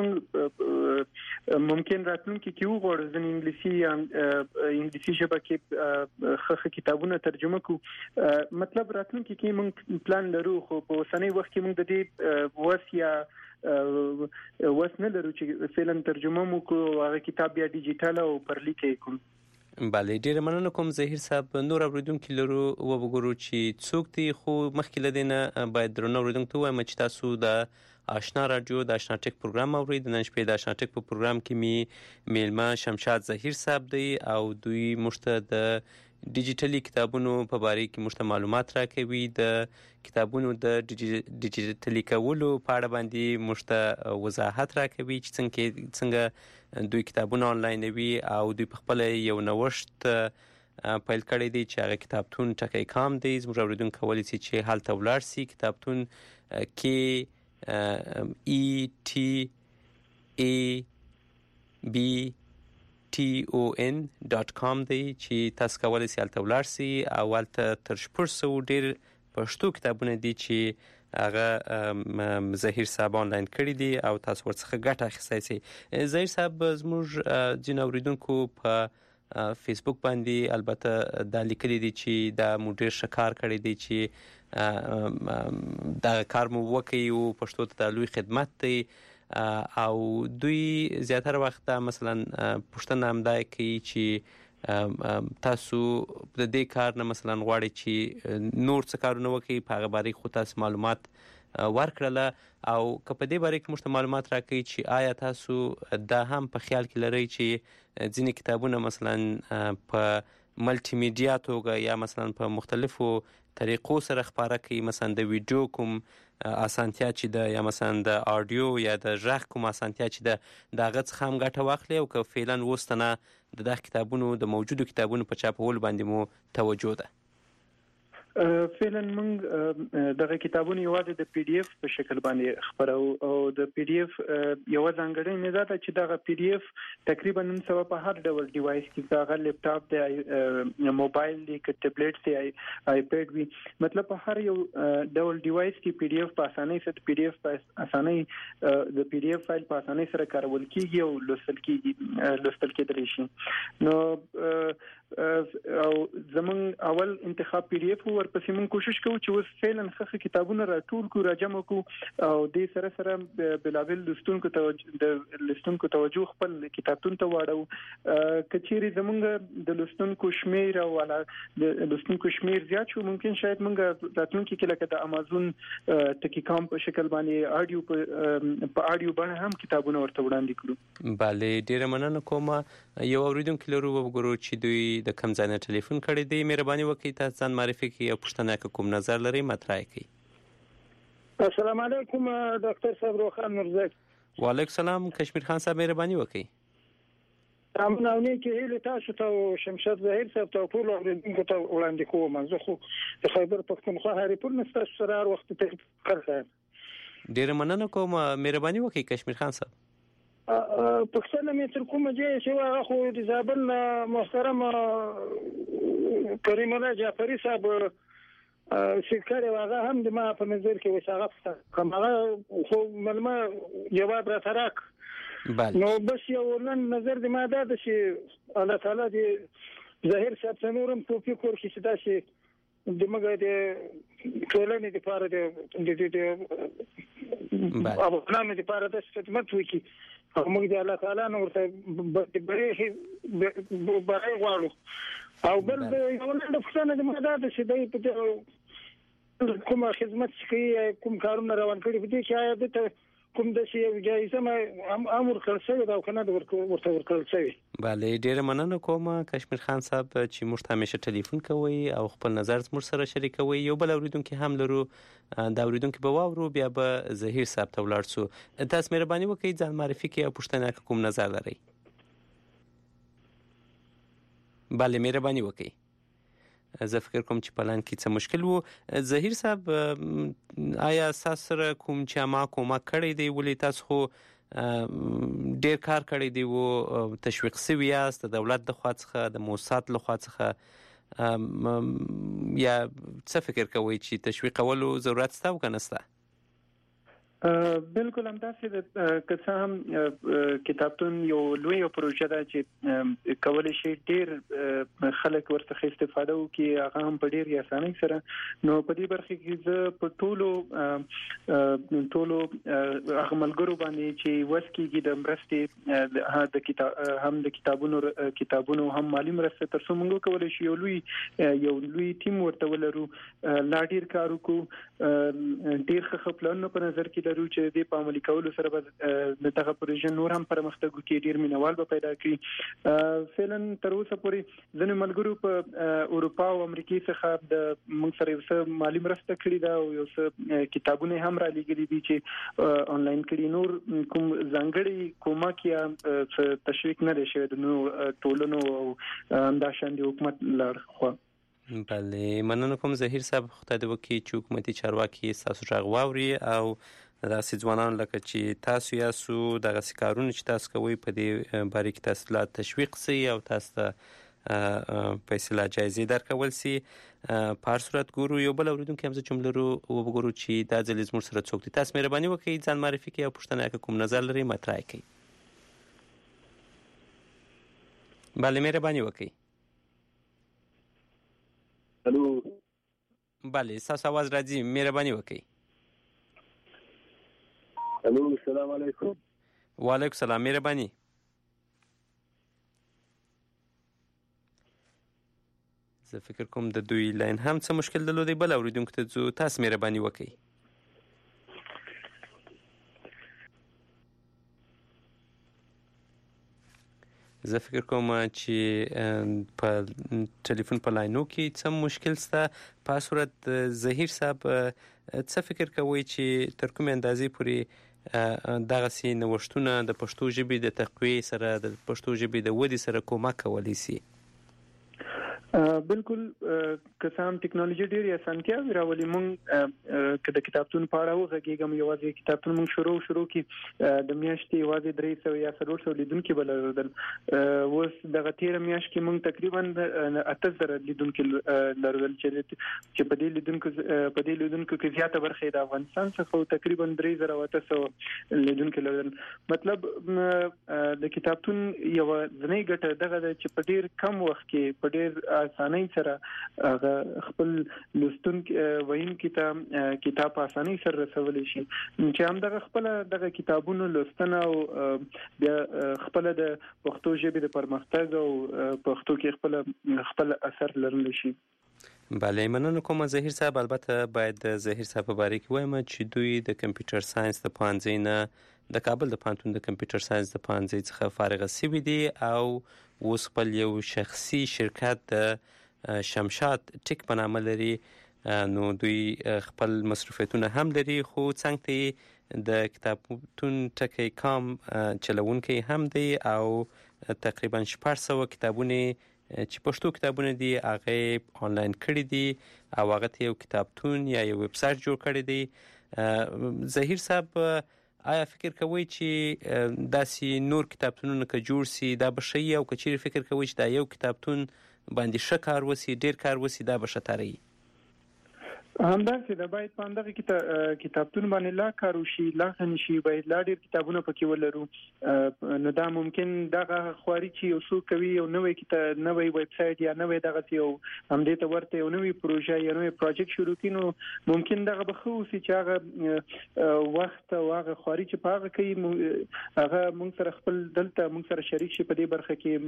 ممکن راتلونکي کې وغواړو ځکه انګلیسي ژبه کې خخ کتابونه ترجمه کو مطلب راتلونکي کې موږ پلان لرو خو په اوسنۍ وخت کې موږ د دې وس نه لرو چې فعلا ترجمه مو کو هغه کتاب بیا ډیجیټل او پر لیکي کوم بله ډیره مننه کوم ظهیر صاحب نور اوریدونکو لرو وګورو چې څوک دی خو مخکې لدینه باید درنو اوریدونکو وایم چې تاسو د آشنا رادیو د آشنا ټک پروګرام اورید نن شپه د آشنا ټک په پروګرام کې میلمه شمشاد ظهیر صاحب دی او دوی مشته د ډیجیټلي کتابونو په باره کې موږ ته معلومات راکوي. د کتابونو د ډیجیټلي کولو په اړه باندې موږ ته وضاحت راکوي چې څنګه دوی کتابونه آنلاینوي او دوی په خپله یو نوښت پیل کړی دی چې هغه کتابتون ټکی کام دی. زموږ اورېدونکي کولی شي چې هلته ولاړ شي. کتابتون KETABTON.com دی چې تاسو کولی شئ هلته ولاړ شئ او هلته تر 600 ډېر پښتو کتابونه دي چې هغه ظهیر صاحب آنلاین کړي دي او تاسو ورڅخه ګټه اخیستی شئ. ظهیر صاحب زموږ ځینو اورېدونکو په فیسبوک باندې البته دا لیکلي دي چې دا مو ډېر ښه کار کړی دی چې دغه کار مو وکړي او پښتو ته دا لوی خدمت دی او دوی زیاتره وخت مثلا پوښتنه همدا کوي چې تاسو د دې کار نه مثلا غواړئ چې نور څه کارونه وکړئ په هغه باره کې خو تاسو معلومات ورکړله او که په دې باره کې موږ ته معلومات راکوي چې آیا تاسو دا هم په خیال کې لرئ چې ځینې کتابونه مثلا په ملټي میډیا توګه یا مثلا په مختلفو طریقو سره خپاره کړئ، مثلا د ویډیو کوم اسانتیا چې ده یا مثلا د آډیو یا د غږ کوم اسانتیا چې ده د هغه څخه هم ګټه واخلئ او که فعلا اوس ته نه د دغه کتابونو د موجودو کتابونو په چاپولو باندې مو توجه ده؟ فعلا موږ دغه کتابونه یوازې د پی ډی اف په شکل باندې خبرو او د پی ډی اف یو ځانګړی نه ده چې دغه پی ډی اف تقریبا نن سبا په هر ډول ډیوایس کې دغه لیپټاپ دی، موبایل دی، ټابلیټ دی، آیپیډ وي، مطلب په هر یو ډول ډیوایس کې پی ډی اف په اسانۍ سره د پی ډی اف په اسانۍ د پی ډی اف فایل په اسانۍ سره کارول کیږي او لوستل کېدلی شي. نو او زمون اول انتخاب پی ډی اف ورپسې موږ کوشش کوو چې اوس فعلا ښه کتابونه راټول کړو، راجمع کړو او دې سره بلابل لوستونکو توجه خپل کتابتون ته واړو. کچېرې زمونږ د لوستونکو شمیر او د لوستونکو شمیر زیات شو، ممکن شاید موږ راتلونکي کې لکه د امازون ټکی کام په شکل باندې په آډیو باندې هم کتابونه ورته وړاندې کړو. بله، ډېره مننه کوم. یو اورېدونکي لرو، وګورو چې دوی د کوم ځای نه ټلیفون کړی دی. مهرباني وکړئ تاسو ځان معرفي کړئ او پوښتنه که کوم نظر لرئ مطرح کړئ. السلام علیکم ډاکټر صاحب، روخان مرزا. وعلیکم السلام کشمیر خان صاحب، مهرباني وکړئ. امنونی کې هیله تاسو ته او شمشاد ظاهر صاحب ته ټول اورېدونکو ته وړاندې کوم. زه خو د خیبر پښتونخوا هاري پور نه تاسو سره هر وخت ته کړم. ډېره مننه کوم، مهرباني وکړئ کشمیر خان صاحب. پښتنه مې تر کومه ځای چې هغه خو د زابل محترم کریم الله جعفری صاحب شکر هغه هم د ما په نظر کې وساغه کومه خو ملما جواب را ترک. نو بس یو نن نظر د ما ده چې الله تعالی دې ظاهر صاحب څنورم توفیق ورکړي چې دا شي دماغ د ټولنې لپاره د افغانانو لپاره د خدمت وکړي او موږ د الله تعالی نور ته برای غواړو. او بل یو نه پښتنه د ماده د شدې په کومه خدمت کوي، کوم کارونه روان کړي په دې کې آیا د کوم د شی جایزه ما امر کړل شوی دا کنه ورته ورکړل شوی. بله، ډېره مننه کوم کشمیر خان صاحب چې موږ ته همیشه ټلیفون کوئ او خپل نظر موږ سره شریکوئ. یو بل اورېدونکي هم لرو، دا اورېدونکي به واورو، بیا به ظهیر صاحب ته ولاړ شو. تاسو مهرباني وکړئ ځان معرفي کړئ او پوښتنه که کوم نظر لرئ. بله، مهرباني وکړئ. زه فکر کوم چې په لاین کې څه مشکل وو. ظهیر صاحب، آیا ستاسو سره کوم چې ما کومک کړی دی؟ ولې تاسو خو ډېر کار کړی دی و، تشویق شوي یاست د دولت د خوا څخه، د موسسات له خوا څخه، یا څه فکر کوئ چې تشویقولو ضرورت شته او که نه شته؟ بالکل همداسې د که څه هم کتابتون یو لوی پروژه ده چې کولی شي ډېر خلک ورڅخه استفاده وکړي، هغه هم په ډېرې اسانۍ سره. نو په دې برخه کې زه په ټولو هغه ملګرو باندې چې وس کېږي د مرستې هم د کتابونو هم مالي مرسته تر څو موږ کولی شو یو لوی ټیم ورته ولرو، لا ډېر کار وکړو. ډېر ښه پلانونه په نظر کې لرو چې د عملي کولو سره به دغه پروژه نور هم پرمختګ وکړي، ډیر مینوال به پیدا کړي. فعلا تر اوسه پورې ځینې ملګرو په اروپا او امریکا څخه د موږ سره یو څه مالی مرسته کړې ده او یو څه کتابونه هم را لېږلي دي چې آنلاین کړي. نور کوم ځانګړي کومک یا تشویق نه دی شوی د ټولنو او همداشان د حکومت لار خوا. بله، مننه کوم ظهیر صاحب. خدای دې وکړي چې حکومتي چارواکي ستاسو غږ واوري او داسې ځوانان لکه چې تاسو یاسو دغسې کارونه چې تاسو کوئ په دې باره کې تاسو لا تشویق سي او تاسو ته په اصطلاح جایزې درکول سي. په هر صورت ګورو یو بل اورېدونکی هم زه چې لرو وګورو چې دا ځل زموږ سره څوک دي. تاسو مهرباني وکړئ ځان معرفي کړئ او پوښتنه که کوم نظر لرئ مطرح کړئ. بله، مهرباني وکړئ. الو، بله ستاسو آواز راځي، مهرباني وکړئ. الو، السلام علیکم. وعلیکم السلام، مهرباني. زه فکر کوم د دوی لاین هم څه مشکل درلودی. بل اورېدونکو ته ځو، تاسو مهرباني وکړئ. زه فکر کوم چې په ټلیفون په لاینو کې څه مشکل شته. په صورت ظهیر صاحب څه فکر کوئ چې تر کومې اندازې پورې دغسې نوښتونه د پښتو ژبې د تقویې سره د پښتو ژبې د ودې سره کومک کولی شي؟ بالکل که هم ټیکنالوژي ډېرې اسانتیاوې راولي. مونږ که د کتابتون په اړه وغږېږم، یوازې کتابتون مونږ شروع کې د میاشتې یوازې 300 یا 400 لیدونکي به لرل. اوس دغه تېره میاشت کې مونږ تقریبا 8000 لیدونکي لرل چې په دې لیدونکو کې زیاته برخه د افغانستان څخه تقریبا 3800 لیدونکي لرل. مطلب د کتابتون یو ځنۍ ګټه دغه ده چې په ډېر کم وخت کې په ډېر اسانۍ سره خپل لوستونکي ویونکي ته کتاب په اسانۍ سره رسولی شي، چې همدغه خپل دغه کتابونو لوستنه او بیا خپل د پښتو ژبې د پرمختګ او پښتو کې خپل اثر لرلی شي. بله، مننه کوم ظهیر صاحب. البته باید د ظهیر صاحب په باره کې وایم چې دوی د کمپیوټر ساینس د پوهنځي نه د کابل د پوهنتون د کمپیوټر ساینس د پوهنځي څخه فارغه شوي دي او اوس خپل یو شخصي شرکت د شمشاد ټیک په نامه لري. نو دوی خپل مصروفیتونه هم لري، خو څنګ ته د کتابتون ټکی کام چلونکی هم دی او تقریبا 600 کتابونه چې پښتو کتابونه دي هغه آنلاین کړي دي او هغه ته یو کتابتون یا یو ویب سایټ جوړ کړی دی. ظهیر صاحب، آیا فکر کوئ چې داسې نور کتابتونونه که جوړ سي دا به ښه وي، او که چیرې فکر کوئ چې دا یو کتابتون باندې ښه کار وسي، ډېر کار وسي، دا به ښه تاره وي؟ همداسې ده، باید په همدغه کتابتون باندې لا کار وشي، لا ښه شي، باید لا ډېر کتابونه پکې ولرو. نو دا ممکن دغه خواري چې یو څوک کوي یو نوی ویب سایټ یا نوی دغه یو همدې ته ورته یو نوی پروژه یا نوی پروجیکټ شروع کړي، نو ممکن دغه به ښه وسي چې هغه وخت او هغه خواري چې په هغه کوي هغه موږ سره خپل دلته موږ سره شریک شي په دې برخه کې.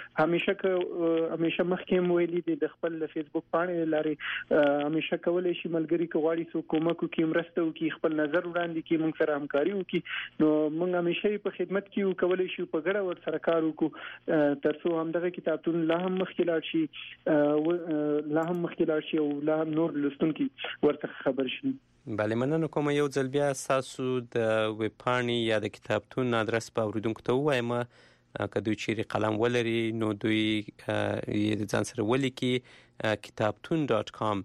موږ همیشه مخکې ویلي دي د خپل فیسبوک پاڼې لارې همیشه کولای شي ملګری که غواړي څوک کومک وکړي، مرسته وکړي، خپل نظر وړاندې کړي، موږ سره همکاري وکړي، نو موږ همیشه په خدمت کې یو، کولی شو په ګډه ورسره کار وکړو تر څو همدغه کتابتون لا هم مخکې لاړ شي او لا هم نور لوستونکي ورڅخه خبر شي. بله، مننه کوم. یو ځل بیا ستاسو د ویب پاڼې یا د کتابتون آدرس به اورېدونکو ته ووایم. که دوی چیرې قلم ولري نو دوی یې د ځان سره ولیکي kitabtun.com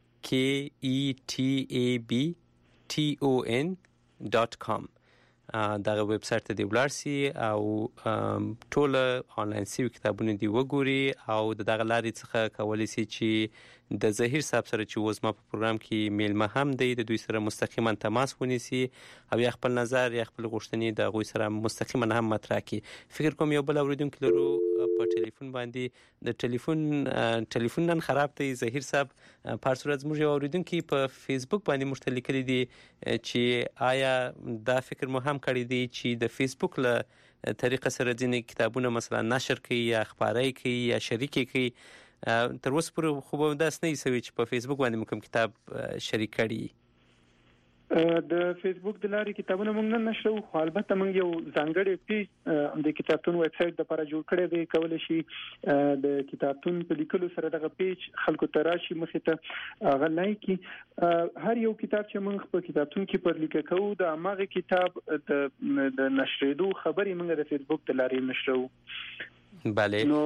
KETABTON.com. دغه ویب سایټ ته دی ولاړ سي او ټول آنلاین سوي کتابونه دی وګوري او دغه لارې څخه کولی سي چې د ظهیر صاحب سره چې اوس ما په پروګرام کې میلمه هم دی د دوی سره مستقیما تماس ونیسي او یا خپل نظر یا خپل غوښتنې د هغوی سره مستقیما هم مطرح کړي. فکر کوم یو بل اورېدونکی لرو په ټلیفون باندې. د ټلیفون نن خراب دی ظهیر صاحب. په هر صورت زموږ یو اورېدونکی په فیسبوک باندې موږ ته لیکلی دی چې آیا دا فکر مو هم کړی دی چې د فیسبوک له طریقه سره ځینې کتابونه مثلا نشر کړي یا خپاره کړي یا شریک کړي؟ تر اوسه پورې خو به داسې نه وي شوي چې په فیسبوک باندې مو کوم کتاب شریک کړي؟ د فیسبوک د لارې کتابونه موږ نه نشرو، خو البته موږ یو ځانګړی پیج د کتابتون ویب سټ لپاره جوړ کړی دی. کولای شي د کتابتون په لیکلو سره دغه پیج خلکو ته راشي، مخې ته هغه لایکي. هر یو کتاب چې موږ په کتابتون کې پر لیکل کوو د هغه کتاب د نشریدو خبرې موږ د فیسبوک د لارې نشرو. بله. نو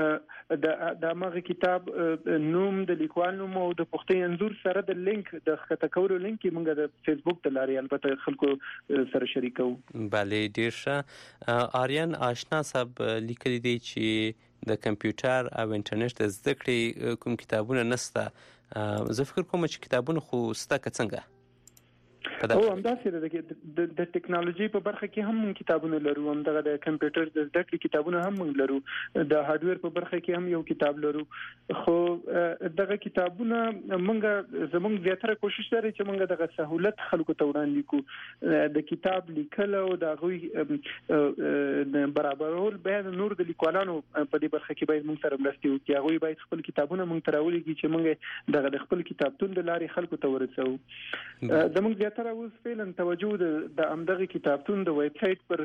د هغه کتاب نوم، د لیکوال نوم او د پښتو انځور سره د لینک د ښکته کولو لینک موږ د فیسبوک د لارې البته خلکو سره شریکو. بله، ډیر ښه. آریان آشنا صاحب لیکلی دی چې د کمپیوټر او انټرنیټ د زده کړې کوم کتابونه نشته. زه فکر کوم چې کتابونه خو شته که څنګه؟ او همداسې د ټیکنالوژي په برخه کې هم کتابونه لرو، همدغه د کمپیوټر د زده کړې کتابونه هم موږ لرو، د هارډویر په برخه کې هم یو کتاب لرو. خو دغه کتابونه زموږ زیاتره کوشش لري چې موږ دغه سہولت خلکو ته وړاندې کړو. د کتاب لیکل او د هغوی برابرول باید نور د لیکوالانو په دې برخه کې باید موږ سره مرسته وکړي. هغوی باید خپل کتابونه موږ ته راولیږي چې موږ دغه د خپل کتابتون د لارې خلکو ته ورسوو. زموږ زیاتره اوس فعلا توجه د امدغه کتابتون د ویب سټ پر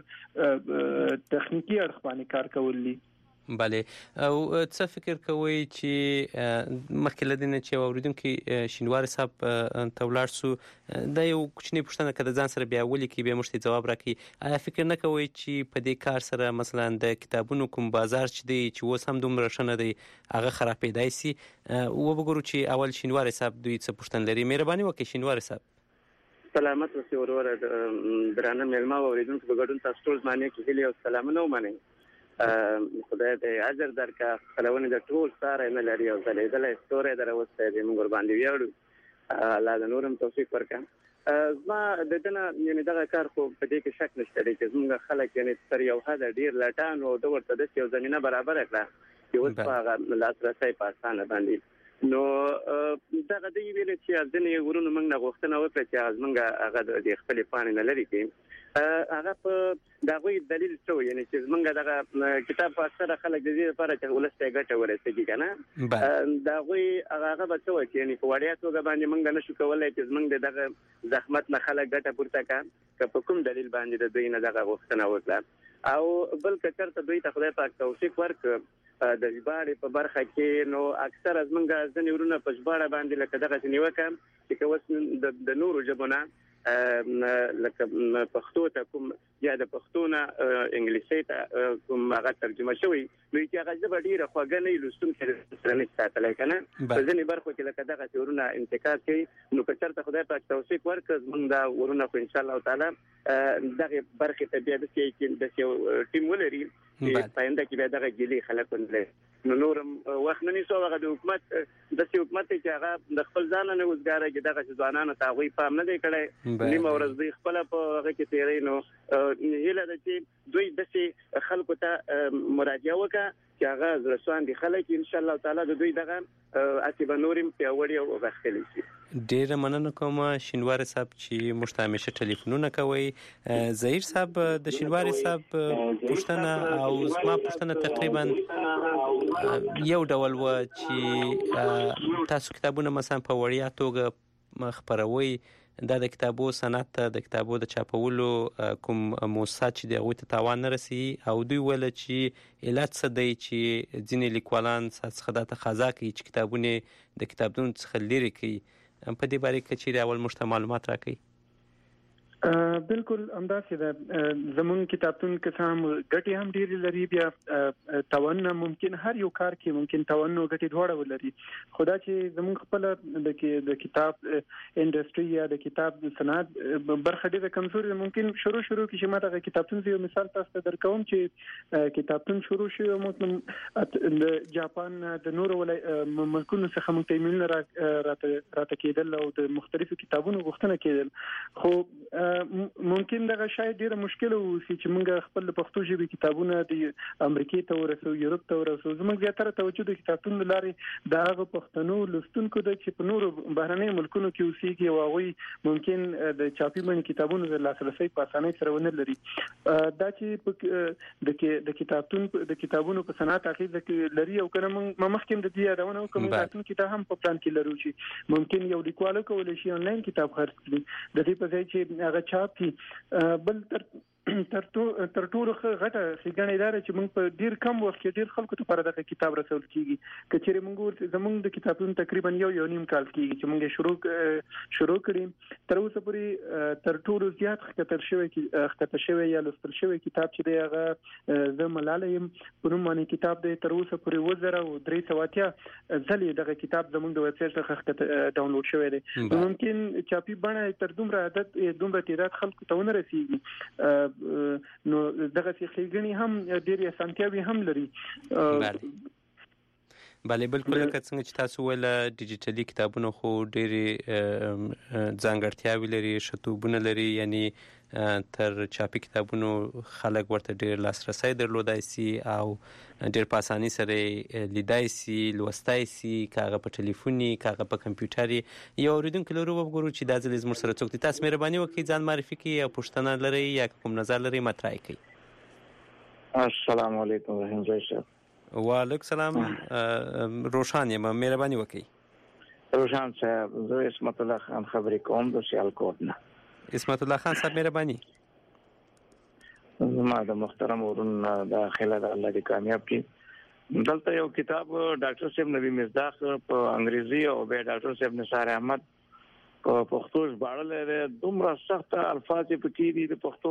تخنیکی اړخ باندې کار کول دي. بله. او څه فکر کوئ چې مخکې له دې نه چې اوریدونکي شینواري صاحب ته ولاړ سو، دا یو کوچنی پوښتنه که د ځان سره بیا ولیکي بیا موږ ته ځواب راکړي، آیا فکر نه کوئ چې په دې کار سره مثلا د کتابونو کوم بازار چې دی چې اوس هم دومره ښه نه دی هغه خرابېدای سي؟ وبګورو چې اول شینواري صاحب دوی څه پوښتنه لري. مهرباني وکړئ شینواري صاحب. سلامت اوسئ وروره، درانه مېلمه او اوریدونکو په ګډون تاسو ټول زما نیک هیلې او سلامونه ومنئ. خدای دې اجر درکړي، خپلونه د ټول ساره نه لري او ځلېدلې ستوري دروسته دې موږ باندې ویاړو، الله دې نورم توفیق ورکړي. زما د دنه یعنی دغه کار خو په دې کې شک نشته چې زموږ خلک یعنی تر یو حد ډیر لټان او د ورته د یو زمينه برابر کړه چې اوس په هغه لاسرسي په اسانه باندې. نو دغه دی ویل چې ځنې ورونو موږ نه غوښتنه وکړه چې موږ هغه د خپل پانې نه لري کې هغه په دغه دلیل څه یعنی چې موږ دغه کتاب په اکثره خلک د دې لپاره چې ولسته ګټه ورسېږي کنه دغه هغه به څه وایي یعنی په وړیا توګه باندې موږ نشو کولای چې موږ دغه زحمت نه خلک ګټه پورته کړه په کوم دلیل باندې د دوی نه دغه غوښتنه وکړه او بل کچر ته دوی ته خدای پاک توفیق ورکړي د ژباړې په برخه کې. نو اکثر از موږ ځنې ورونه په ژباړه باندې لکه دغه نیوکه چې کوس د نورو ژبونو لکه پښتو ته کوم یا د پښتو نه انګلیسي ته کوم هغه ترجمه شوی نو چې هغه ژبه ډیره خوږه نه لوستونکي سره نه ساتلای کنه په ځینې برخو کې لکه دغه ورونه انتقاد کوي. نو که چېرته خدای پاک توفیق ورکړي موږ دا ورونه خو ان شاء الله تعالی دغه برخه ته بیا د یو ټیم ولري چې پاینده کې بیا دغه ګیلي خلک ولري. نو نورم وخت نه نیسو هغه د حکومت چې هغه د خپل ځان نه وزګاره کې دغه ځوانانو ته غوي پام نه دی کړی نیمه ورځ دوی خپل په هغه کې تیرې. نو هیله ده چې دوی دسې خلکو ته مراجعه وکړي چې هغه رسوان دي خلک ان شاء الله تعالی د دوی دغه اصیبه نورم پیاوړي او غښتلي شي. ډیره مننه کوم شینواري صاحب چې موږ ته همیشه ټلیفونونه کوي. ظهیر صاحب د شینواري صاحب پوښتنه او زما پوښتنه تقریبا یو ډول و چې تاسو کتابونه مثلا په وړیا توګه خپروي، دا د کتابو صنعت ته د کتابو د چاپولو کوم موسسات چې د هغوی ته تاوان نه رسي او دوی ویل چې علت څه دی چې ځینې لیکوالان څخه دا تقاضا کوي چې کتابونه د کتابتون څخه لرې کړي. په دې باره کې چیرې اول موږ ته معلومات راکړئ. بالکل همداسې ده. زمون کتابتون کې هم ګټې هم ډېرې لري، بیا تاوان ممکن هر یو کار کې ممکن تاوان او ګټې دواړه ولري. خو دا چې زمون خپل د کتاب انډستری یا د کتاب صنعت برخه ډېره کمزوري ده. ممکن شروع کې چې ما دغه کتابتون یو مثال تاسو ته درکوم چې کتابتون شروع شو د جاپان د نورو ملکونو څخه مونږ ته ایمیلونه راته کېدل او د مختلفو کتابونو غوښتنه کېدل. خو ممکن دغه شاید ډیره مشکل وي چې موږ خپل پښتو ژبه کتابونه د امریکای ته ورسو یورپ ته ورسو زموږ زیاتره توجه د کتابونو لارې د هغه پښتنو لوستونکو د چې په نورو بهرنۍ ملکونو کې اوسېږي او هغه ممکن د چاپي باندې کتابونو د لاسرسي په اسانۍ سره ونه لري دا چې د کتابونو په صنعت اخیزه لري او کنه مخکې د دې یادونه کوم راتلونکي کې دا هم په پلان کې لرو چې ممکن یو لیکوال کولای شي انلاین کتاب خرڅ کړي د دې په ځای چې هغه چاپ کی بل تر ټولو غټه ښېګڼه دا ده چې موږ په ډیر کم وخت کې ډیر خلکو ته پر دغه کتاب رسول کیږي کچېره موږ زموږ د کتابونو تقریبا یو نیم کال کیږي چې موږ شروع کړی تر اوسه پورې تر ټولو زیات خطر شوی یا لوستل شوی کتاب چې دی هغه د ملالیم په نوم باندې کتاب دی تر اوسه پورې 2380 ځلې دغه کتاب زموږ د ویب سایټ څخه ډاونلوډ شوی دی ممکن چاپی بڼه تر دومره تعداد خلکو ته ونه رسیږي نو دغه ښېګڼې هم ډېرې اسانتیاوې هم لري بله بالکل لکه څنګه چې تاسو ویل ډیجیټلي کتابونه خو ډېرې ځانګړتیاوې لري شتوبونه لري یعنی تر چاپي کتابونو خلک ورته ډېر لاسرسی درلودای سي او ډېر په اسانۍ سره لیدای سي لوستای سي که هغه په ټلیفوني که هغه په کمپیوټر یو اورېدونکي لرو وګورو چې دا ځل زموږ سره څوک دي تاسو مهرباني وکړئ ځان معرفي کړئ یا پوښتنه لرئ یا کوم نظر لرئ مطرح کړئ السلام علیکم رحیم جای صاحب وعلیکم سلام روشان یم مهرباني وکړئ روشان صاحب زه اسمت الله خان خبرې کوم د سیالکوټ نه اسمت الله خان صاحب مهرباني ما د محترم ورون د خلل الله دې کامیاب کړي دلته یو کتاب ډاکټر صاحب نبی مصداق په انګریزي او به ډاکټر صاحب نثار احمد په پښتو ژباړل دومره سخت الفاظ په کې دي د پښتو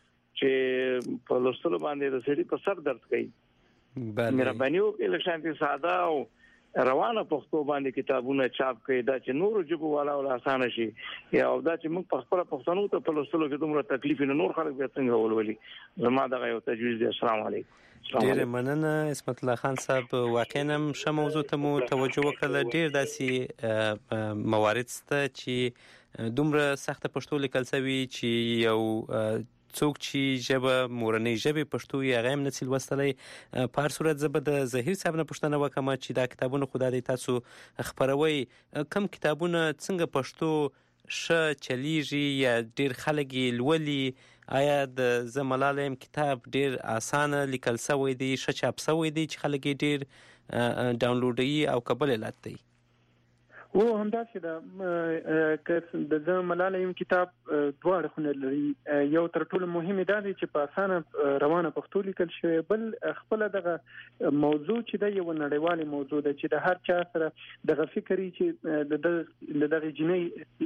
چې په لوستلو باندې د سړي په سر درد کوي مهرباني وکړئ لږ شانتي ساده او روانه پښتو باندې کتابونه چاپ کړي دا چې نور جبو والا ول اسانه شي یا دا چې موږ په خپل پښتنو ته په لوستلو کې دومره تکلیف نه نور خلک به څنګه ولولي زما دغه یو تجویز دی السلام علیکم ډېر مننه اسمت الله خان صاحب واقعا ښه موضوع ته مو توجه وکړه ډېر داسې موارد شته چې دومره سخته پښتو لیکل شوي چې یو څوک چې ژبه مورنۍ ژبې پښتو یې هغه هم نشي لوستلی په هر صورت زه به د ظهیر صاحب نه پوښتنه وکړم چې دا کتابونه خو دا دی تاسو خپروئ کوم کتابونه څنګه پښتو ښه چلیږي یا ډېر خلک یې لولي آیا د زه ملاله یم کتاب ډېر اسانه لیکل شوی دی ښه چاپ شوی دی چې خلک یې ډېر ډاونلوډوي او که بل علت دی او همداسې ده که د زه ملاله یم کتاب دوه اړخونه لري یو تر ټولو مهم دا دی چې په اسانه روانه پښتو لیکل شوی بل خپله دغه موضوع چې ده یو نړیوالې موضوع ده چې د هر چا سره دغه فکري چې د دغه جنۍ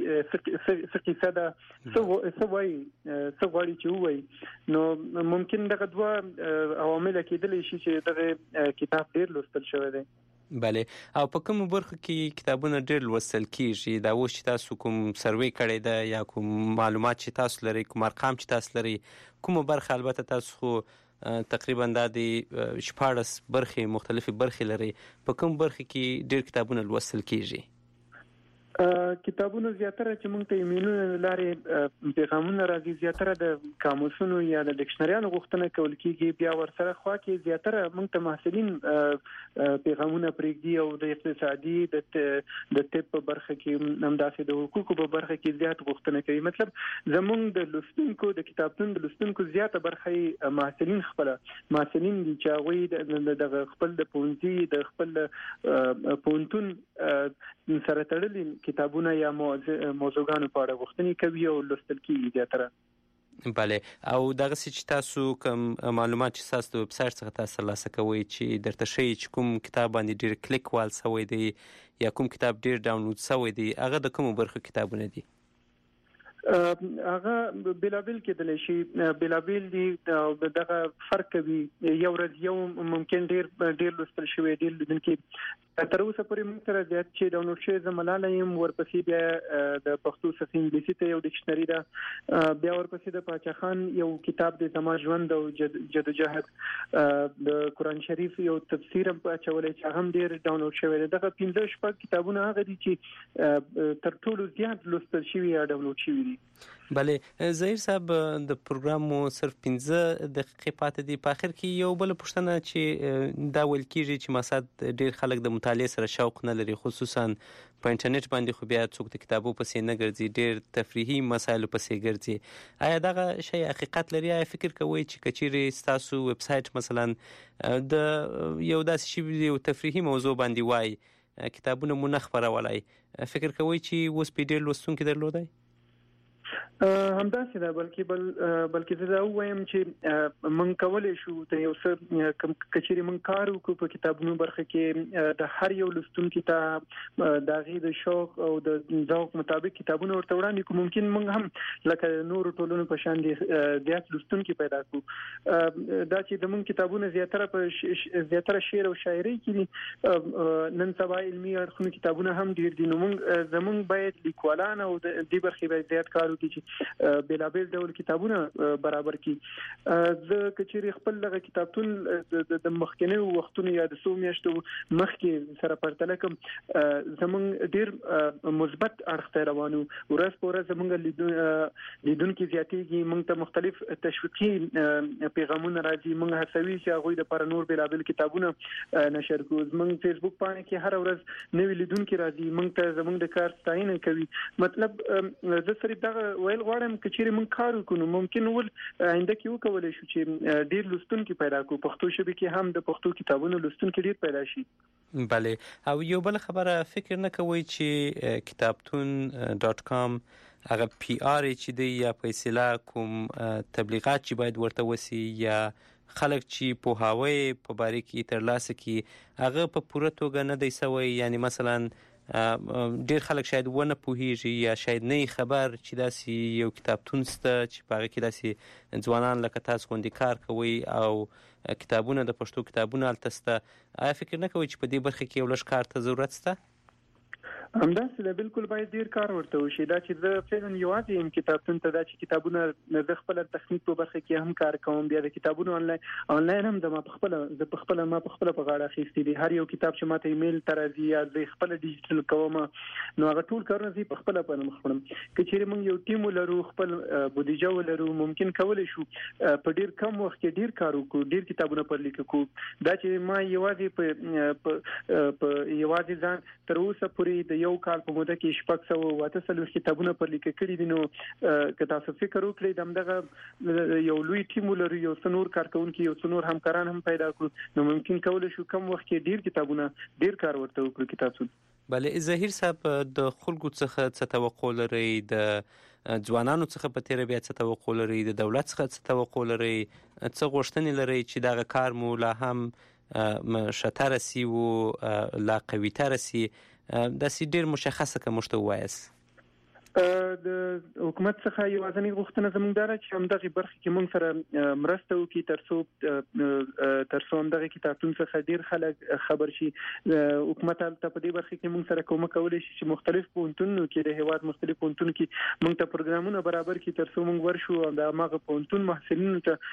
څه کیسه ده څه وایي څه غواړي چې ووایي نو ممکن دغه دوه عوامل کېدلی شي چې دغه کتاب ډېر لوستل شوی دی بله او په کومو برخو کې کتابونه ډېر لوستل کیږي دا اوس چې تاسو کوم سروې کړی ده یا کوم معلومات چې تاسو لرئ کوم ارقام چې تاسو لرئ کومه برخه البته تاسو خو تقریبا دا د 14 برخې مختلفې برخې لرئ په کوم برخه کې ډېر کتابونه لوستل کیږي کتابونو زیاتره چې موږ ته ایمیلونو لارې پیغامونه راځي زیاتره د قاموسونو یا د ډکشنریانو غوښتنه کول کیږي بیا ورسره خوا کې زیاتره موږ ته محصلین پیغامونه پرېږدي او د اقتصادي د طب په برخه کې همداسې د حقوقو په برخه کې زیات غوښتنه کوي مطلب زموږ د لوستونکو د کتابتون د لوستونکو زیاته برخه محصلین محصلین دي چې هغوی د خپل د پوهنځي د خپل پوهنتون سره تړلي کتابونه یا موضوعګانو په اړه غوښتنې کوي او لوستل کیږي زیاتره بله او دغه چې تاسو کوم معلومات چې تاسو د ویب سایټ څخه تاسو ترلاسه کوئ چې درته ښیي چې کوم کتاب باندې ډېر کلیک وال شوی دی یا کوم کتاب ډېر ډاونلوډ شوی دی هغه د کومو برخو کتابونه دي هغه بلابل کېدلی شي بلابل دي دغه فرق کوي یو ورځ یو ممکن ډېر لوستل شوی ډېر لیدونکي تر اوسه پورې موږ سره زیات چې ډاونلوډ شوی زه ملاله یم ورپسې بیا د پښتو څخه انګلیسي ته یو ډکشنري ده بیا ورپسې د پاچا خان یو کتاب دی زما ژوند او جدوجهد د قرآن شریف یو تفسیر هم اچولی چې هغه هم ډېر ډاونلوډ شوی دی دغه 15 کتابونه هغه دي چې تر ټولو زیات لوستل شوي یا ډاونلوډ شوي دي بله ظهیر صاحب د پروګرام مو صرف 15 دقیقې پاتې دي. په اخر کې یو بل پوښتنه چې دا ویل کېږي چې مساد ډیر خلک د مطالعې سره شوق نه لري، خصوصا په انټرنیټ باندې خو بیا څوک د کتابو پسې نه ګرځي، ډیر تفریحي مسایلو پسې ګرځي. آیا دغه شی حقیقت لري؟ آیا فکر کوئ چې کچېرې ستاسو ویب سایټ مثلا د یو داسې شی یو تفریحي موضوع باندې وای کتابونه مو نه خپرولای، فکر کوئ چې اوس په ډیر لوستونکي درلودای؟ همداسې ده، بلکې زه دا وایم چې من کولای شو د یو څه کچېرې من کار وکړو په کتابونو برخه کې د هر یو لوستونکي ته د هغې د شوق او د ذوق مطابق کتابونه ورته وړاندې کړو. ممکن موږ هم لکه نورو ټولنو په شان زیات لوستونکي پیدا کړو. دا چې د موږ کتابونه زیاتره شعر او شاعري کې دي، نن سبا علمي اړخونو کتابونه هم ډېر دي، نو زموږ باید لیکوالان او د دې برخې باید زیات کار وکړي چې بیلابیل ډول کتابونه برابر کړي. زه کچېرې خپل دغه کتابتون د مخکنیو وختونو یا د څو میاشتو مخکې سره پرتله کوم، زموږ ډېر مثبت اړخ ته روان وو. ورځ په ورځ زموږ لیدونکي زیاتېږي، موږ ته مختلف تشویقي پیغامونه راځي، موږ هڅوي چې هغوی دپاره نور بیلابیل کتابونه نشر کړو. زموږ فیسبوک پاڼې کې هره ورځ نوي لیدونکي راځي، موږ ته زموږ د کار ستاینه کوي. مطلب زه صرف دغه ویل غواړم که چیرې موږ کار وکړو ممکن ول آینده کې وکولای شو چې ډیر لوستونکي پیدا کړو، پښتو ژبه کې هم د پښتو کتابونو لوستونکي ډیر پیدا شي. بله، او یو بل خبره فکر نه کوئ چې kitabtun.com هغه پی آر چې دی یا په اصطلاح کوم تبلیغات چې باید ورته وسی یا خلک چې پوهاوی په باره کې ترلاسه کړي هغه په پوره توګه نه دی سوی؟ یعنی مثلا ډیر خلک شاید ونه پوهیږي یا شاید نه خبر چې داسې یو کتابتون شته چې په هغه کې داسې ځوانان لکه تاسو غوندې کار کوي او کتابونه د پښتو کتابونه هلته شته. آیا فکر نه کوئ چې په دې برخه کې یو لږ کار ته ضرورت شته؟ همداسې ده، بالکل باید ډیر کار ورته وشي. دا چې زه فعلا یوازې یم کتابتون ته، دا چې کتابونه زه خپله تخنیک په برخه کې هم کار کوم، بیا د کتابونو آنلاین هم ما په خپله په غاړه اخیستي دي. هر یو کتاب چې ماته ایمیل ته راځي یا زه خپله ډیجیټل کوم نو هغه ټول کارونه زه په خپله باندې مخ کړم. که چیرې موږ یو ټیم ولرو، خپل بودیجه ولرو، ممکن کولی شو په ډیر کم وخت کې ډیر کار وکړو، ډیر کتابونه پر لیکو. دا چې ما یوازې ځان تر اوسه پورې د یو کال په موده کې 648 کتابونه پر لیکل کړي دي. نو که تاسو فکر وکړئ دغه یو لوی ټیم ولرو، یو څو نور کارکونکي، یو څو نور همکاران هم پیدا کړو، نو ممکن کولی شو کم وخت کې ډیر کتابونه ډیر کار ورته وکړو کتابتون. بله، ظهیر صاحب د خلکو څخه څه توقع لرئ؟ د ځوانانو څخه په تیره بیا څه توقع لرئ؟ د دولت څخه څه توقع لرئ؟ څه غوښتنې لرئ چې دغه کار مو لا هم شتره سي او لا قوي تره سي؟ داسې ډېر مشخصه که موږ ته ووایاست. د حکومت څخه یوازینۍ غوښتنه زموږ دا ده چې همدغې برخې کې موږ سره مرسته وکړي تر څو همدغه کتابتون څخه ډېر خلک خبر شي. حکومت هلته په دې برخه کې موږ سره کومک کولی شي چې مختلف پوهنتونونو کې د هېواد مختلف پوهنتونونو کې موږ ته پروګرامونه برابر کړي تر څو موږ ورشو او د هماغه پوهنتون محصلینو ته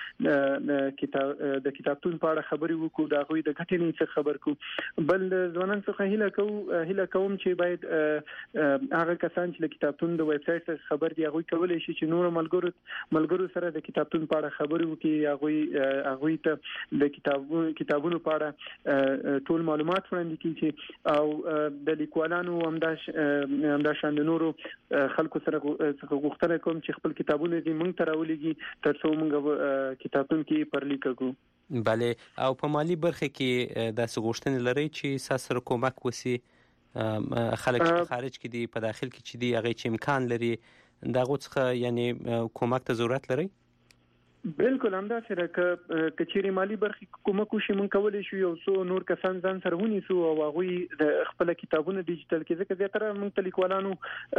د کتابتون په اړه خبرې وکړو، د هغوی د ګټې نه څه خبر کړو. بل د ځوانانو څخه هیله کوم چې باید هغه کسان چې له کتابتون د ویب سایټ څخه خبر دي هغوی کولی شي چې نور ملګرو سره د کتابتون په اړه خبرې وکړي، هغوی ته د کتابونو په اړه ټول معلومات وړاندې کړي او د لیکوالانو همدا شان د نورو خلکو سره غوښتنه کوم چې خپل کتابونه دې موږ ته راولیږي تر څو موږ کتابتون کې پر لیکه کړو. بله، او په مالي برخه کې داسې غوښتنې لرئ چې تاسو سره کومک وشي؟ خلک چې خارج کې دي، په داخل کې چې دي، هغه چې امکان لري د هغو څخه یعنی کومک ته ضرورت لرئ؟ بالکل همداسې ده. که چیرې مالي برخې کومک وشي موږ کولی شو یو څو نور کسان ځان سره ونیسو او هغوی د خپله کتابونه ډیجیټل کړي، ځکه زیاتره موږ ته لیکوالانو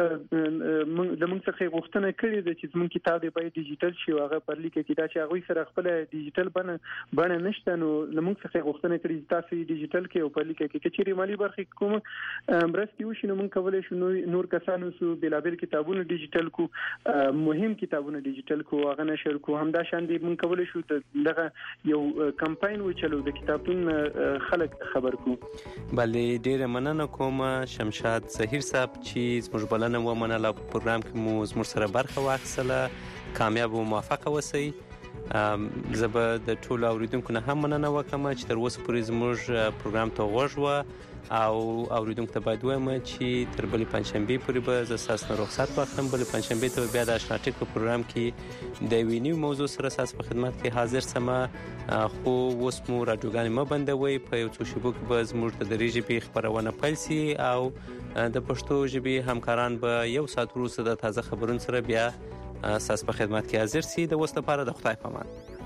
د موږ څخه غوښتنه کړې ده چې زموږ کتاب دی باید ډیجیټل شي او هغه پر لیکه کړي. دا چې هغوی سره خپله ډیجیټل بڼه نشته نو له موږ څخه غوښتنه کړې چې تاسو یې ډیجیټل کړئ او پر لیکه کړئ. که چیرې مالي برخې کې کومک مرستې وشي نو موږ کولی شو نور کسانو سو بیلابیل کتابونه ډیجیټل کړو، مهم کتابونه ډیجیټل کړو، هغه نشر کړو. همدا شاندې مونږ کولای شو دغه یو کمپاین وچلو د کتابتون خلک خبر کو. بله ډیره مننه کوم شمشاد ظهیر صاحب چې زموږ بلنه ومنله په پروګرام کې مو زموږ سره برخه واخیستله. کامیاب او موفق اوسئ. زه به د ټولو اوریدونکو نه هم مننه وکړم چې تر اوسه پورې زموږ پروګرام ته غوږ وه او اوریدونکو ته باید وایم چې تر بلې پنجشنبې پورې به زه ستاسو نه رخصت واخلم. بلې پنجشنبې ته بیا د اشنا ټک په پروګرام کې د یوې نوې موضوع سره ستاسو په خدمت کې حاضر سم. خو اوس مو راډیوګانې مه بندوئ. په یو څو شېبو کې به زموږ د درې ژبې خپرونه پیل سي او د پښتو ژبې همکاران به یو ساعت وروسته د تازه خبرونو سره بیا ستاسو په خدمت کې حاضر سي. د اوس لپاره د خدای په امان.